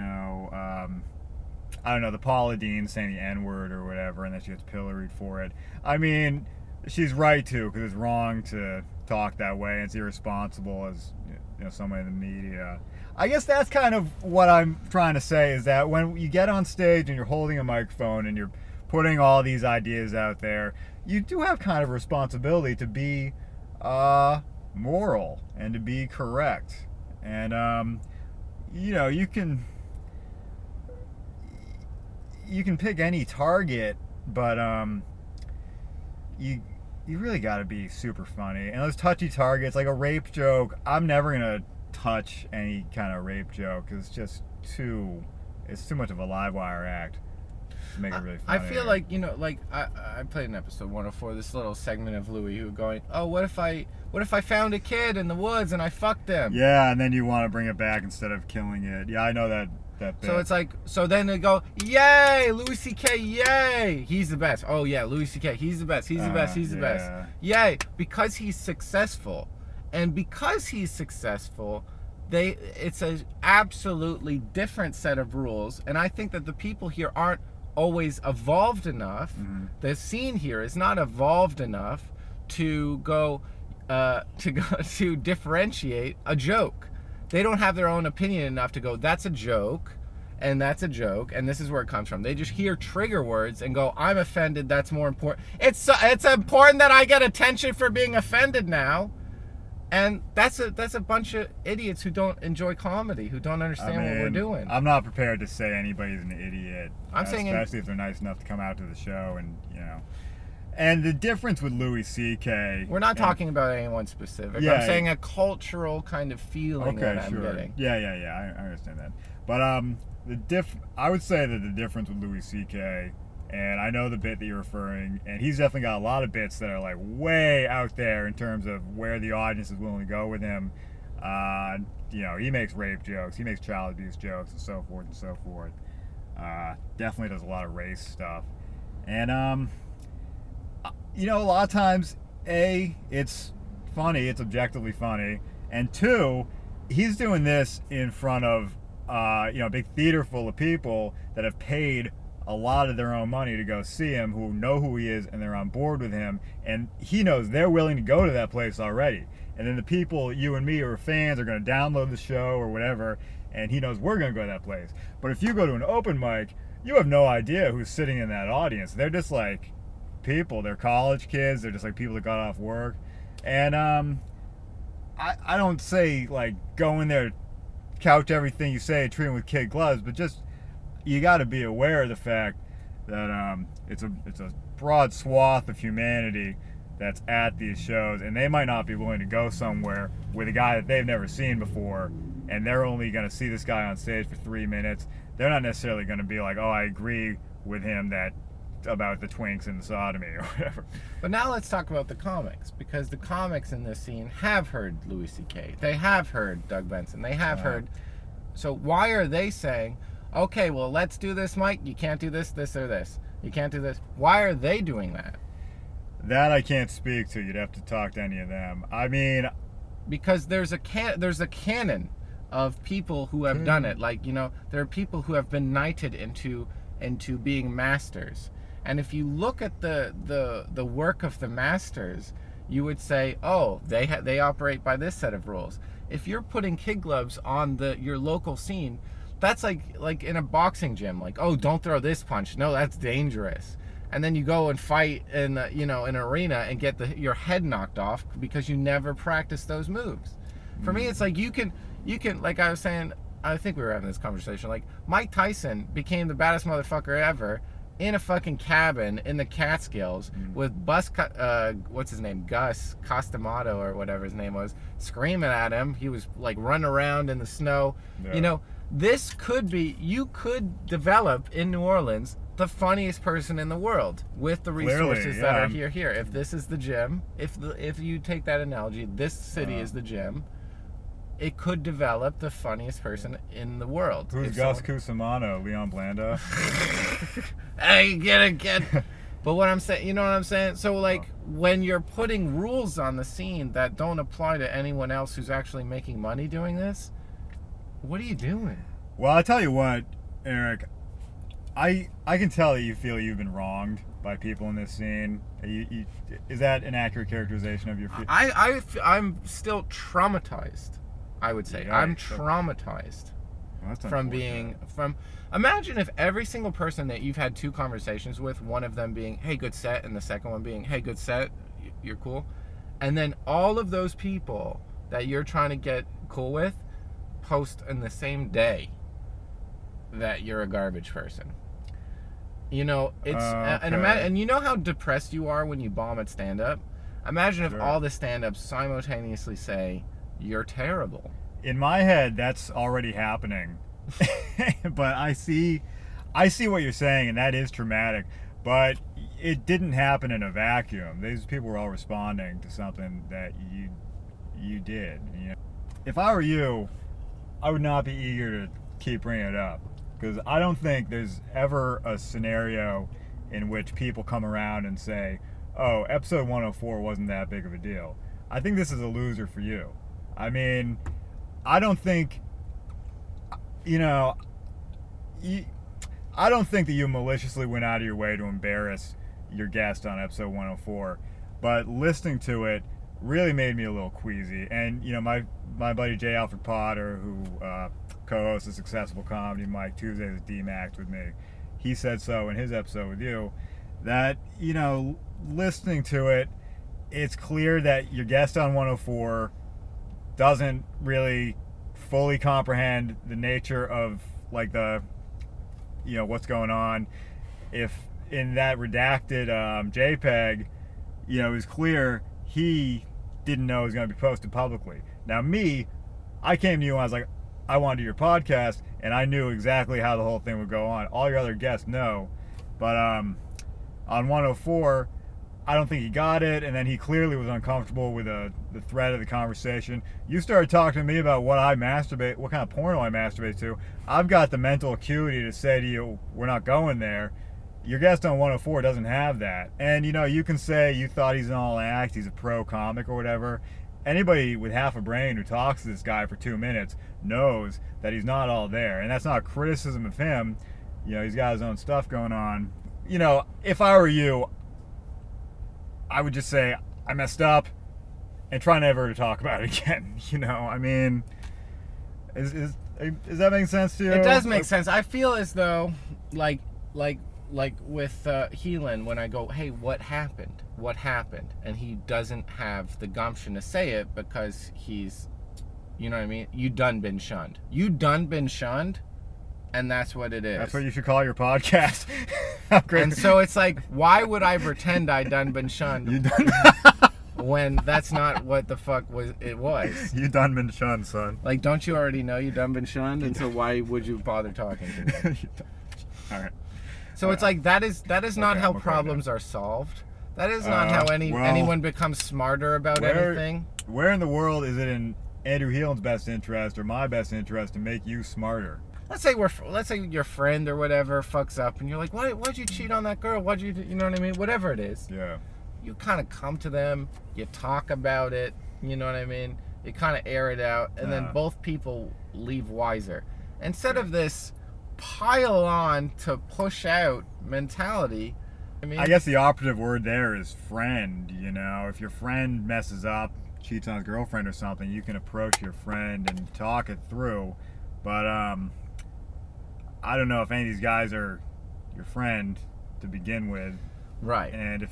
I don't know, the Paula Deen saying the N-word or whatever, and then she gets pilloried for it. I mean, she's right to, because it's wrong to talk that way, and it's irresponsible as somebody in the media. I guess that's kind of what I'm trying to say, is that when you get on stage and you're holding a microphone and you're putting all these ideas out there, you do have kind of a responsibility to be moral and to be correct. And you can pick any target, but you really got to be super funny. And those touchy targets, like a rape joke, I'm never gonna touch any kind of rape joke because it's just too much of a live wire act to make it really funny. I feel like I played in episode 104 this little segment of Louis who going, oh, what if I found a kid in the woods and I fucked him? Yeah, and then you want to bring it back instead of killing it. Yeah, I know that bit. So it's like, so then they go, yay, Louis C.K., yay, he's the best. Oh yeah, Louis C.K., he's the best, he's the best, he's the best. Yay, because he's successful. And because he's successful, it's an absolutely different set of rules. And I think that the people here aren't always evolved enough. Mm-hmm. The scene here is not evolved enough to differentiate a joke. They don't have their own opinion enough to go, that's a joke, and that's a joke, and this is where it comes from. They just hear trigger words and go, I'm offended, that's more important. It's important that I get attention for being offended now. And that's a bunch of idiots who don't enjoy comedy, who don't understand what we're doing. I'm not prepared to say anybody's an idiot. I'm saying, especially if they're nice enough to come out to the show, and And the difference with Louis C.K. We're not talking about anyone specific. Yeah, I'm saying a cultural kind of feeling that I'm getting. Yeah. I understand that. But I would say that the difference with Louis C.K. and I know the bit that you're referring, and he's definitely got a lot of bits that are like way out there in terms of where the audience is willing to go with him. He makes rape jokes, he makes child abuse jokes, and so forth and so forth. Definitely does a lot of race stuff. And a lot of times, it's funny, it's objectively funny, and two, he's doing this in front of a big theater full of people that have paid a lot of their own money to go see him, who know who he is and they're on board with him, and he knows they're willing to go to that place already. And then the people, you and me, who are fans, are going to download the show or whatever, and he knows we're going to go to that place. But if you go to an open mic, you have no idea who's sitting in that audience. They're just like people. They're college kids. They're just like people that got off work. And I don't say like go in there, couch everything you say, treat them with kid gloves, but just you got to be aware of the fact that it's a broad swath of humanity that's at these shows, and they might not be willing to go somewhere with a guy that they've never seen before, and they're only going to see this guy on stage for 3 minutes. They're not necessarily going to be like, oh, I agree with him that about the twinks and the sodomy or whatever. But now let's talk about the comics, because the comics in this scene have heard Louis C.K. They have heard Doug Benson. They have heard. So why are they saying, okay, well, let's do this, Mike. You can't do this, this, or this. You can't do this. Why are they doing that? That I can't speak to. You'd have to talk to any of them. I mean, because there's a canon of people who have done it. Like, you know, there are people who have been knighted into being masters. And if you look at the work of the masters, you would say, oh, they operate by this set of rules. If you're putting kid gloves on your local scene, that's like in a boxing gym. Like, oh, don't throw this punch. No, that's dangerous. And then you go and fight in an arena and get your head knocked off because you never practiced those moves. For me, it's like you can like I was saying, I think we were having this conversation. Like, Mike Tyson became the baddest motherfucker ever in a fucking cabin in the Catskills with what's his name, Gus Costamato or whatever his name was, screaming at him. He was like running around in the snow. Yeah. You know, you could develop in New Orleans the funniest person in the world with the resources that are here. If this is the gym, if you take that analogy, this city is the gym, it could develop the funniest person in the world. Who's Gus Cusimano? Leon Blanda? Hey, get it. But what I'm saying, you know what I'm saying? So, like, when you're putting rules on the scene that don't apply to anyone else who's actually making money doing this, what are you doing? Well, I tell you what, Eric, I can tell that you feel you've been wronged by people in this scene. Is that an accurate characterization of your feelings? I'm still traumatized, I would say. Yeah, I'm traumatized imagine if every single person that you've had two conversations with, one of them being, hey, good set, and the second one being, hey, good set, you're cool. And then all of those people that you're trying to get cool with post in the same day that you're a garbage person. You know, it's and you know how depressed you are when you bomb at stand-up? Imagine if all the stand-ups simultaneously say, you're terrible. In my head, that's already happening. But I see what you're saying, and that is traumatic. But it didn't happen in a vacuum. These people were all responding to something that you did. You know? If I were you, I would not be eager to keep bringing it up, because I don't think there's ever a scenario in which people come around and say, oh, episode 104 wasn't that big of a deal. I think this is a loser for you. I mean, I don't think, I don't think that you maliciously went out of your way to embarrass your guest on episode 104, but listening to it really made me a little queasy. And, my buddy J. Alfred Potter, who co-hosts a Successful Comedy Mike Tuesdays at D-Max with me, he said so in his episode with you, that, listening to it, it's clear that your guest on 104 doesn't really fully comprehend the nature of, like, the, what's going on. If in that redacted JPEG, it was clear he didn't know it was going to be posted publicly. Now, I came to you and I was like, I want to do your podcast, and I knew exactly how the whole thing would go on. All your other guests know, but on 104, I don't think he got it, and then he clearly was uncomfortable with the thread of the conversation. You started talking to me about what kind of porno I masturbate to. I've got the mental acuity to say to you, we're not going there. Your guest on 104 doesn't have that. And, you can say you thought he's an all act, he's a pro comic or whatever. Anybody with half a brain who talks to this guy for 2 minutes knows that he's not all there. And that's not a criticism of him. He's got his own stuff going on. If I were you, I would just say, I messed up, and try never to talk about it again. I mean, is that making sense to you? It does make sense. I feel as though, like with Heelan, when I go, hey, what happened? And he doesn't have the gumption to say it because he's, you know what I mean? You done been shunned. And that's what it is. That's what you should call your podcast. And so it's like, why would I pretend I done been shunned when that's not what the fuck it was? You done been shunned, son. Like, don't you already know you done been shunned? And so why would you bother talking to me? All right. So it's like that is not Okay, how I'm okay problems are solved. That is not how anyone becomes smarter about anything. Where in the world is it in Andrew Heelan's best interest or my best interest to make you smarter? Let's say your friend or whatever fucks up, and you're like, why'd you cheat on that girl? Why'd you know what I mean? Whatever it is. Yeah. You kind of come to them, you talk about it, you know what I mean? You kind of air it out, and then both people leave wiser. Instead of this pile on to push out mentality, I guess the operative word there is friend, you know. If your friend messes up, cheats on his girlfriend or something, you can approach your friend and talk it through. But I don't know if any of these guys are your friend to begin with. Right. And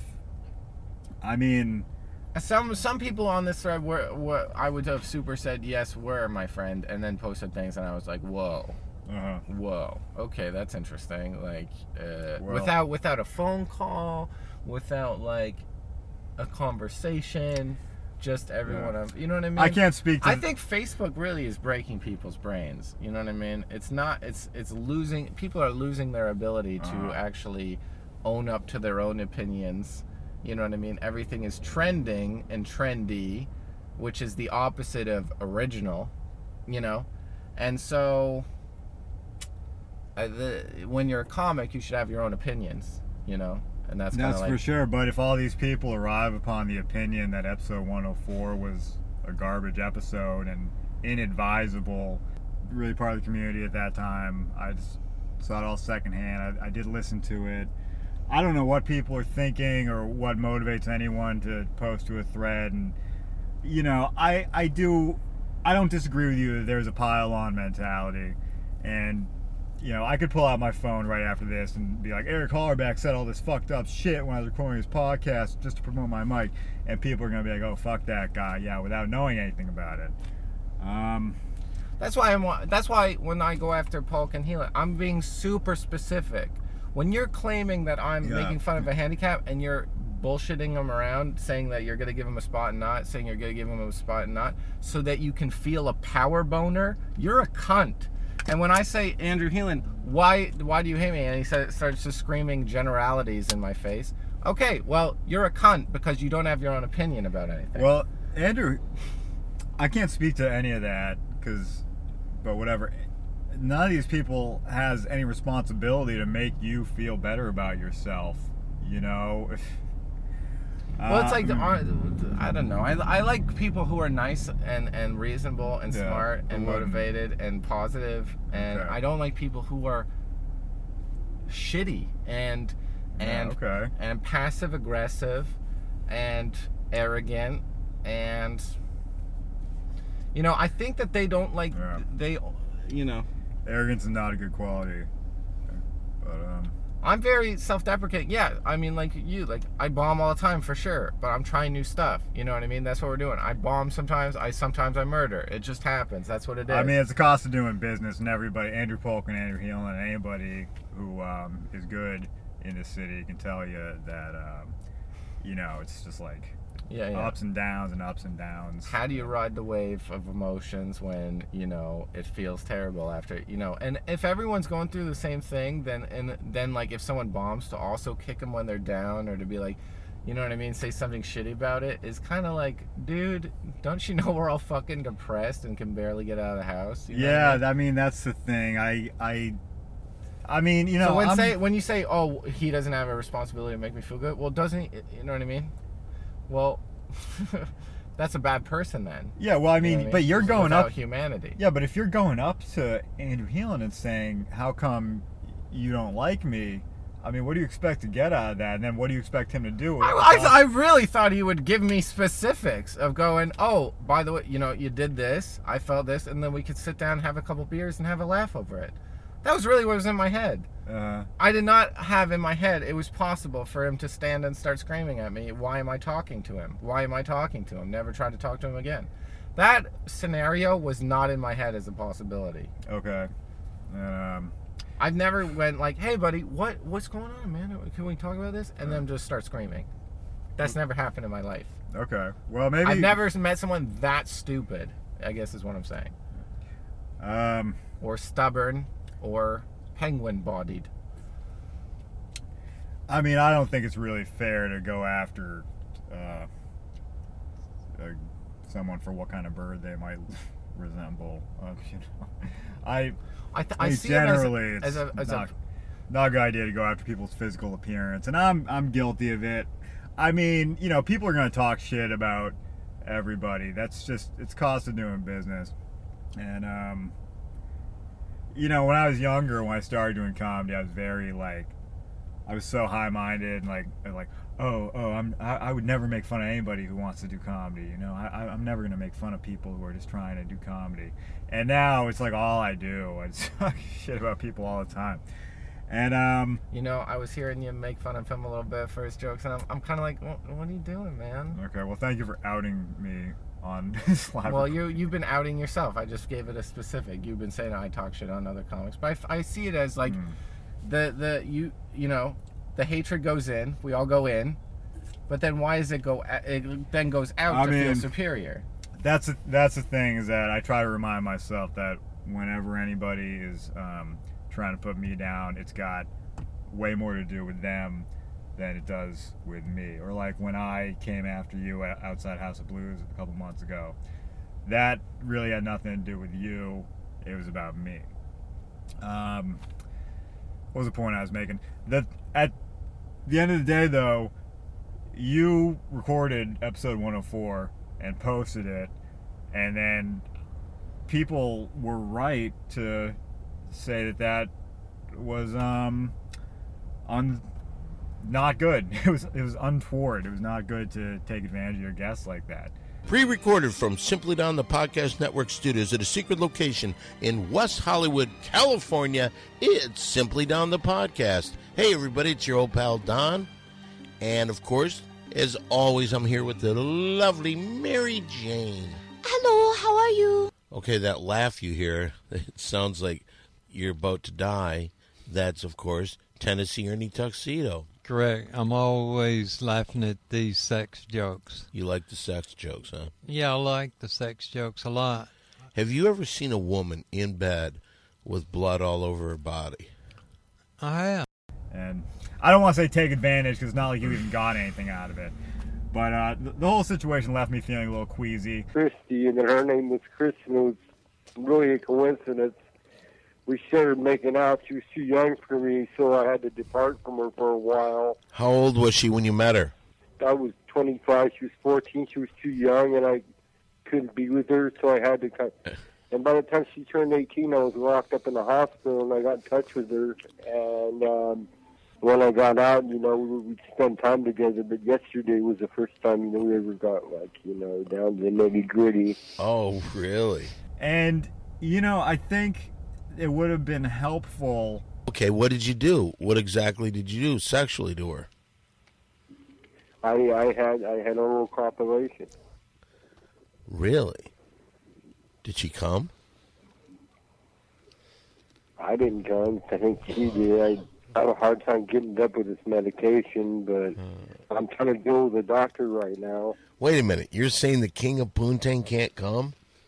some people on this thread were I would have super said yes, were my friend, and then posted things, and I was like, whoa, okay, that's interesting. Like, without a phone call, without like a conversation, just everyone. You know what I mean? I can't speak to. I think Facebook really is breaking people's brains. You know what I mean? It's not. It's losing. People are losing their ability to actually own up to their own opinions. You know what I mean? Everything is trending and trendy, which is the opposite of original, you know? And so, when you're a comic, you should have your own opinions, you know? And that's like, for sure. But if all these people arrive upon the opinion that episode 104 was a garbage episode and inadvisable, really part of the community at that time, I just saw it all secondhand. I did listen to it. I don't know what people are thinking or what motivates anyone to post to a thread, and you know, I don't disagree with you that there's a pile-on mentality, and you know, I could pull out my phone right after this and be like, Eric Hollerback said all this fucked up shit when I was recording his podcast just to promote my mic, and people are gonna be like, oh, fuck that guy, yeah, without knowing anything about it. That's why when I go after Paul Heelan, I'm being super specific. When you're claiming that I'm making fun of a handicap and you're bullshitting him around, saying that you're going to give him a spot and not, saying you're going to give him a spot and not, so that you can feel a power boner, you're a cunt. And when I say, Andrew Heelan, why do you hate me? And he starts just screaming generalities in my face. Okay, well, you're a cunt because you don't have your own opinion about anything. Well, Andrew, I can't speak to any of that, but whatever. None of these people has any responsibility to make you feel better about yourself, you know. Well, it's like I don't know. I like people who are nice and reasonable and smart and motivated and positive, and I don't like people who are shitty and passive aggressive and arrogant, and you know, I think that they don't like you know. Arrogance is not a good quality, but I'm very self-deprecating. Yeah, I mean, like you, like I bomb all the time for sure, but I'm trying new stuff. You know what I mean? That's what we're doing. I bomb sometimes. Sometimes I murder. It just happens. That's what it is. I mean, it's the cost of doing business, and everybody, Andrew Polk and Andrew Heelan, and anybody who is good in this city can tell you that you know, it's just like ups and downs and ups and downs. How do you ride the wave of emotions when, you know, it feels terrible after, you know? And if everyone's going through the same thing, then like if someone bombs, to also kick them when they're down, or to be like, you know what I mean, say something shitty about it, is kind of like, dude, don't you know we're all fucking depressed and can barely get out of the house? You know what I mean? That's the thing. I mean, you know, so when you say, oh, he doesn't have a responsibility to make me feel good, well, doesn't he? You know what I mean? Well, that's a bad person then. Yeah, well, I mean, you know what I mean? But you're going without up humanity. Yeah, but if you're going up to Andrew Heelan and saying, how come you don't like me? I mean, what do you expect to get out of that? And then what do you expect him to do? I really thought he would give me specifics of going, oh, by the way, you know, you did this, I felt this, and then we could sit down, have a couple beers, and have a laugh over it. That was really what was in my head. I did not have in my head it was possible for him to stand and start screaming at me, why am I talking to him? Why am I talking to him? Never tried to talk to him again. That scenario was not in my head as a possibility. Okay. I've never went like, hey buddy, what's going on, man? Can we talk about this? And then just start screaming. That's never happened in my life. Okay. Well, maybe I've never met someone that stupid, I guess is what I'm saying. Um or stubborn or penguin bodied. I mean, I don't think it's really fair to go after someone for what kind of bird they might resemble. You know, I see generally it as it's not a good idea to go after people's physical appearance, and I'm guilty of it. I mean, you know, people are going to talk shit about everybody. That's just, it's cost of doing business. And you know, when I was younger, when I started doing comedy, I was very I was so high-minded and I would never make fun of anybody who wants to do comedy. You know, I'm never gonna make fun of people who are just trying to do comedy. And now it's like all I do. I just talk shit about people all the time. And you know, I was hearing you make fun of him a little bit for his jokes, and I'm kind of like, what are you doing, man? Okay, well, thank you for outing me on this live. Well, you've been outing yourself. I just gave it a specific. You've been saying I talk shit on other comics, but I see it as like you know, the hatred goes in. We all go in, but then why does it go? It then goes out to feel superior. That's the thing, is that I try to remind myself that whenever anybody is trying to put me down, it's got way more to do with them than it does with me. Or like when I came after you outside House of Blues a couple months ago, that really had nothing to do with you. It was about me. What was the point I was making? At the end of the day, though, you recorded episode 104 and posted it, and then people were right to say that was not good. It was untoward. It was not good to take advantage of your guests like that. Pre-recorded from Simply Down the Podcast Network studios at a secret location in West Hollywood, California, it's Simply Down the Podcast. Hey everybody, it's your old pal Don. And of course, as always, I'm here with the lovely Mary Jane. Hello, how are you? Okay, that laugh you hear, it sounds like you're about to die. That's, of course, Tennessee Ernie Tuxedo. Correct. I'm always laughing at these sex jokes. You like the sex jokes, huh? Yeah, I like the sex jokes a lot. Have you ever seen a woman in bed with blood all over her body? I have. And I don't want to say take advantage, because it's not like you even got anything out of it. But the whole situation left me feeling a little queasy. Christy, and her name was Kristen. It was really a coincidence. We started making out. She was too young for me, so I had to depart from her for a while. How old was she when you met her? I was 25. She was 14. She was too young, and I couldn't be with her, so I had to cut. And by the time she turned 18, I was locked up in the hospital, and I got in touch with her. And when I got out, you know, we'd spend time together. But yesterday was the first time, you know, we ever got, like, you know, down to the nitty-gritty. Oh, really? And, you know, I think it would have been helpful. Okay, what did you do? What exactly did you do sexually to her? I had oral copulation. Really? Did she come? I didn't come. I think she did. I have a hard time getting up with this medication, but I'm trying to deal with the doctor right now. Wait a minute. You're saying the king of Poontang can't come?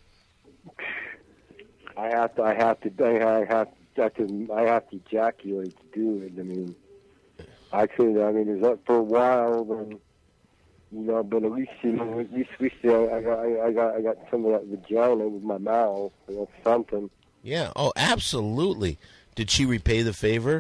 I have to ejaculate to do it. I mean, it's up for a while, then, you know, but at least, you know, at least we still, I got some of that vagina with my mouth. So that's something. Yeah. Oh, absolutely. Did she repay the favor?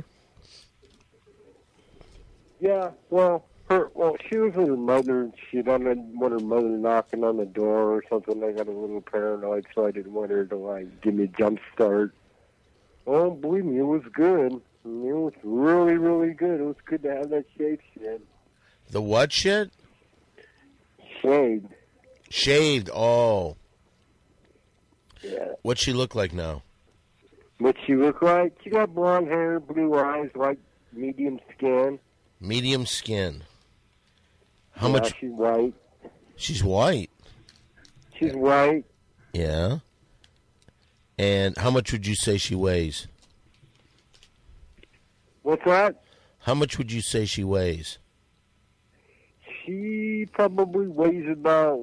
Yeah. She was with her mother, and she didn't want her mother knocking on the door or something. I got a little paranoid, so I didn't want her to, like, give me a jump start. Oh, believe me, it was good. I mean, it was really, really good. It was good to have that shaved shit. The what shit? Shaved. Shaved, oh. Yeah. What's she look like now? What she look like? She got blonde hair, blue eyes, like medium skin. Medium skin. How much? She's white. She's white? She's white. Yeah. And how much would you say she weighs? What's that? How much would you say she weighs? She probably weighs about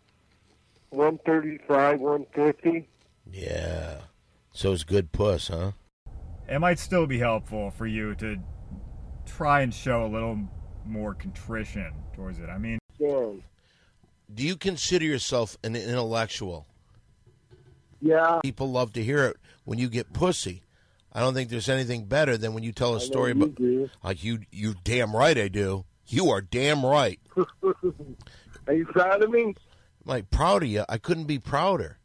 135, 150. Yeah. So it's good puss, huh? It might still be helpful for you to try and show a little more contrition towards it. I mean, Do you consider yourself an intellectual? Yeah. People love to hear it when you get pussy. I don't think there's anything better than when you tell a story you about. do. You damn right I do. You are damn right. Are you proud of me? Like, proud of you. I couldn't be prouder.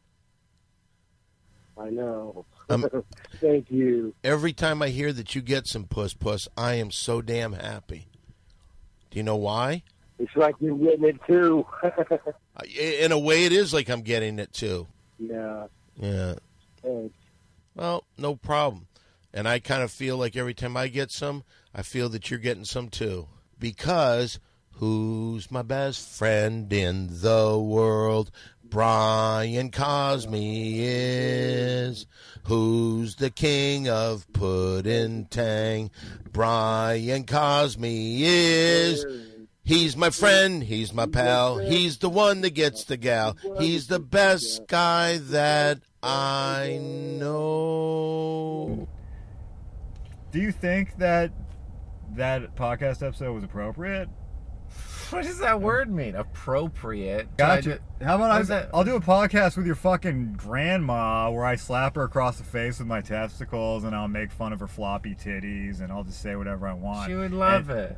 I know. Thank you. Every time I hear that you get some puss, I am so damn happy. Do you know why? It's like you're getting it too. In a way, it is like I'm getting it too. Yeah. Yeah. Thanks. Well, no problem. And I kind of feel like every time I get some, I feel that you're getting some too. Because who's my best friend in the world? Brian Cosme is. Who's the king of Puddin' Tang? Brian Cosme is. He's my friend, he's my pal, he's the one that gets the gal. He's the best guy that I know. do you think that podcast episode was appropriate? What does that word mean? Appropriate? Gotcha. How about that? I'll do a podcast with your fucking grandma where I slap her across the face with my testicles and I'll make fun of her floppy titties and I'll just say whatever I want. She would love it.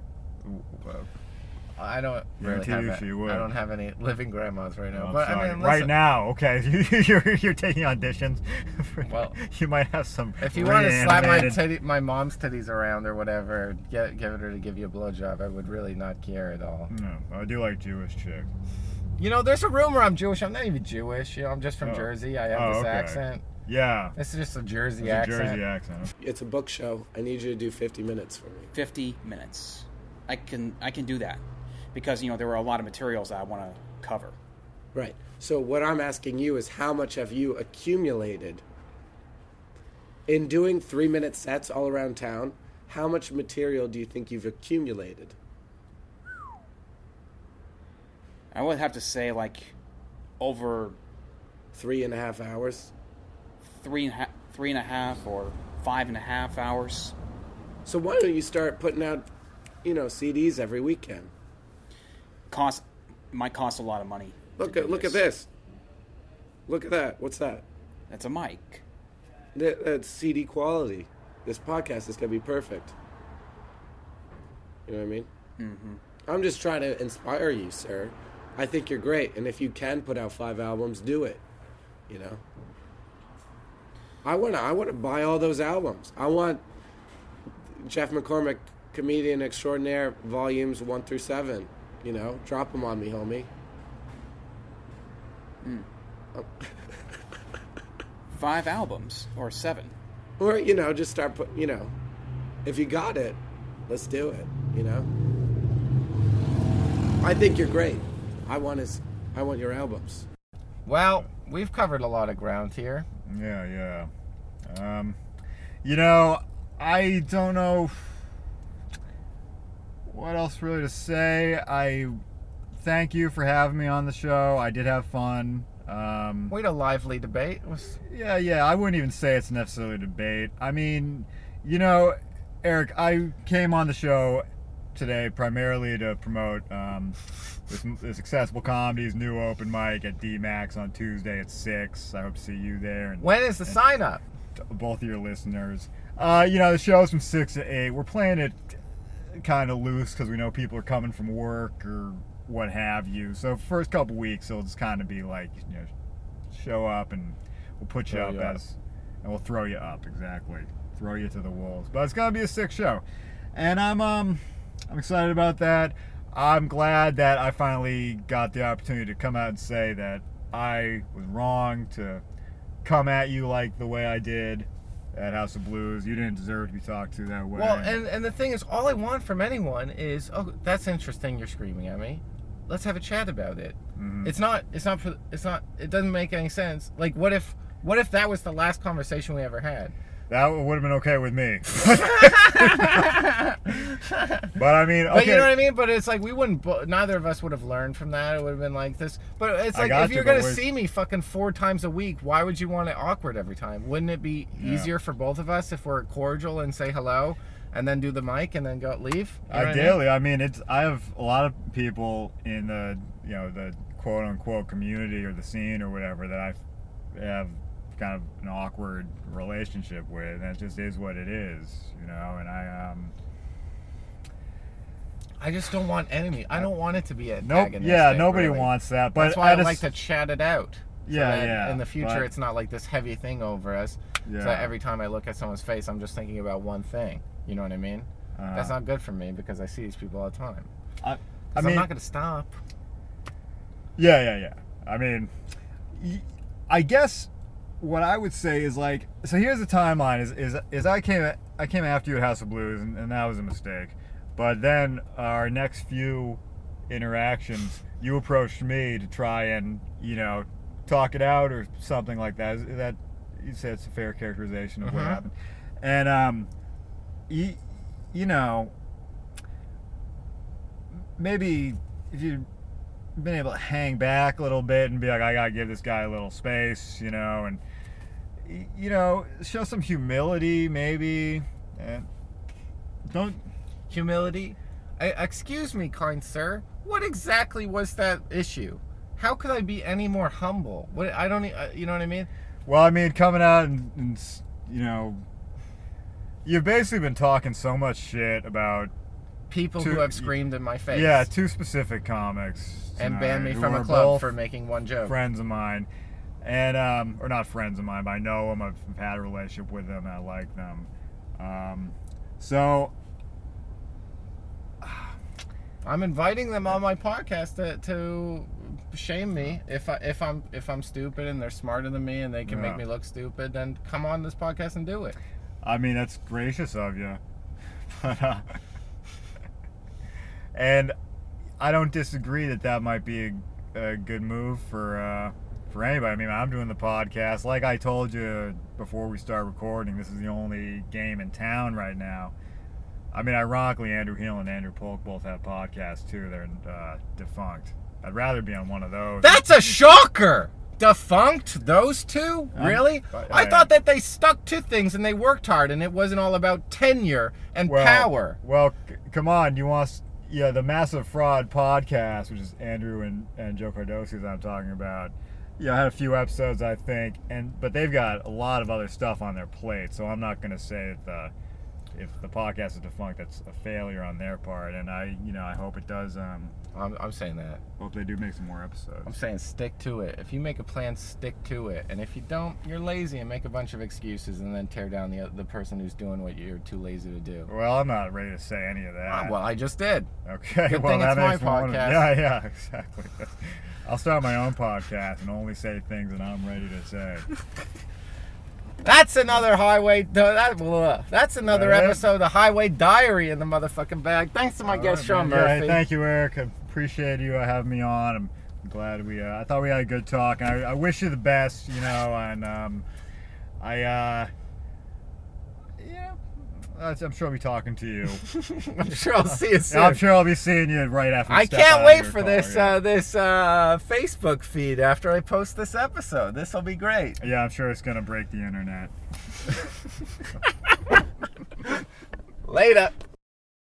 I don't really I don't have any living grandmas right now. Oh, but sorry. I mean, right now, okay. You're taking auditions. Well, you might have some. If you want to slap my mom's titties around or whatever, get her to give you a blowjob, I would really not care at all. No, I do like Jewish chicks. You know, there's a rumor I'm Jewish. I'm not even Jewish. You know, I'm just from Jersey. I have this accent. Yeah. This is just a Jersey accent. Jersey accent. It's a book show. I need you to do 50 minutes for me. 50 minutes. I can do that. Because, you know, there were a lot of materials that I want to cover. Right. So what I'm asking you is how much have you accumulated in doing 3-minute sets all around town? How much material do you think you've accumulated? I would have to say, like, over 3.5 hours. 3.5 or 5.5 hours. So why don't you start putting out, you know, CDs every weekend? Might cost a lot of money. Look at this. Look at that. What's that? That's a mic. That's CD quality. This podcast is gonna be perfect. You know what I mean? Mm-hmm. I'm just trying to inspire you, sir. I think you're great, and if you can put out 5 albums, do it. You know. I wanna buy all those albums. I want Jeff McCormick, Comedian Extraordinaire, volumes 1 through 7. You know, drop them on me, homie. 5 albums or 7. Or, you know, just start putting, you know, if you got it, let's do it, you know. I think you're great. I want your albums. Well, we've covered a lot of ground here. Yeah. You know, I don't know what else really to say. I thank you for having me on the show. I did have fun. We had a lively debate. Yeah. I wouldn't even say it's necessarily a debate. I mean, you know, Eric, I came on the show today primarily to promote this Accessible Comedy's new open mic at D-Max on Tuesday at 6. I hope to see you there. When is the sign up? Both of your listeners. You know, the show's from 6 to 8. We're playing it kind of loose because we know people are coming from work or what have you. So first couple weeks it'll just kind of be like, you know, show up and we'll put you up and we'll throw you up, exactly. Throw you to the wolves. But it's gonna be a sick show. And I'm excited about that. I'm glad that I finally got the opportunity to come out and say that I was wrong to come at you like the way I did at House of Blues. You didn't deserve to be talked to that way. Well, and the thing is, all I want from anyone is, oh, that's interesting. You're screaming at me. Let's have a chat about it. Mm-hmm. It doesn't make any sense. Like, what if that was the last conversation we ever had? That would have been okay with me. But I mean, okay. But you know what I mean? But it's like neither of us would have learned from that. It would have been like this. But it's like, if you're going to see me fucking 4 times a week, why would you want it awkward every time? Wouldn't it be easier for both of us if we're cordial and say hello? and then do the mic and then leave? You know what Ideally, I mean, I have a lot of people in the the quote unquote community or the scene or whatever that I have kind of an awkward relationship with, and it just is what it is, and I just don't want enemy. I don't want it to be nobody really wants that. But that's why I like to chat it out. So Yeah. In the future, it's not like this heavy thing over us. Yeah. So every time I look at someone's face, I'm just thinking about one thing. You know what I mean? That's not good for me because I see these people all the time. I'm not going to stop. Yeah. I mean, I guess what I would say is like, so here's the timeline: is I came after you at House of Blues, and that was a mistake. But then our next few interactions, you approached me to try and talk it out or something like that. Is that you say it's a fair characterization of what happened? And maybe if you'd been able to hang back a little bit and be like, I gotta give this guy a little space, and show some humility, maybe. And don't humility. Excuse me, kind sir. What exactly was that issue? How could I be any more humble? I don't. You know what I mean? Well, I mean, coming out and you've basically been talking so much shit about people who have screamed in my face. Yeah, 2 specific comics and banned me from a club for making one joke. Friends of mine, and or not friends of mine, but I know them. I've had a relationship with them. And I like them. So I'm inviting them on my podcast to shame me if I'm stupid and they're smarter than me and they can make me look stupid. Then come on this podcast and do it. I mean, that's gracious of you, but and I don't disagree that might be a good move for anybody. I mean, I'm doing the podcast. Like I told you before we start recording, this is the only game in town right now. I mean, ironically, Andrew Hill and Andrew Polk both have podcasts too. They're defunct. I'd rather be on one of those. That's a shocker! Defunct? Those two? Really? I thought that they stuck to things and they worked hard and it wasn't all about tenure and power. Well, come on. You want... Yeah, the Massive Fraud podcast, which is Andrew and Joe Cardosi that I'm talking about. Yeah, I had a few episodes, I think, but they've got a lot of other stuff on their plate, so I'm not going to say that if the podcast is defunct, that's a failure on their part, and I hope it does. I'm saying that. Hope they do make some more episodes. I'm saying stick to it. If you make a plan, stick to it, and if you don't, you're lazy and make a bunch of excuses and then tear down the person who's doing what you're too lazy to do. Well, I'm not ready to say any of that. Well, I just did. Okay. Good well, thing it's my podcast. Yeah, exactly. I'll start my own podcast and only say things that I'm ready to say. That's another That's another episode of Highway Diary in the motherfucking bag. Thanks to my guest, Sean Murphy. Thank you, Eric. I appreciate you having me on. I'm glad I thought we had a good talk. And I wish you the best, and I'm sure I'll be talking to you. I'm sure I'll see you soon. I'm sure I'll be seeing you right after. I can't wait for this Facebook feed after I post this episode. This will be great. Yeah, I'm sure it's gonna break the internet. Later.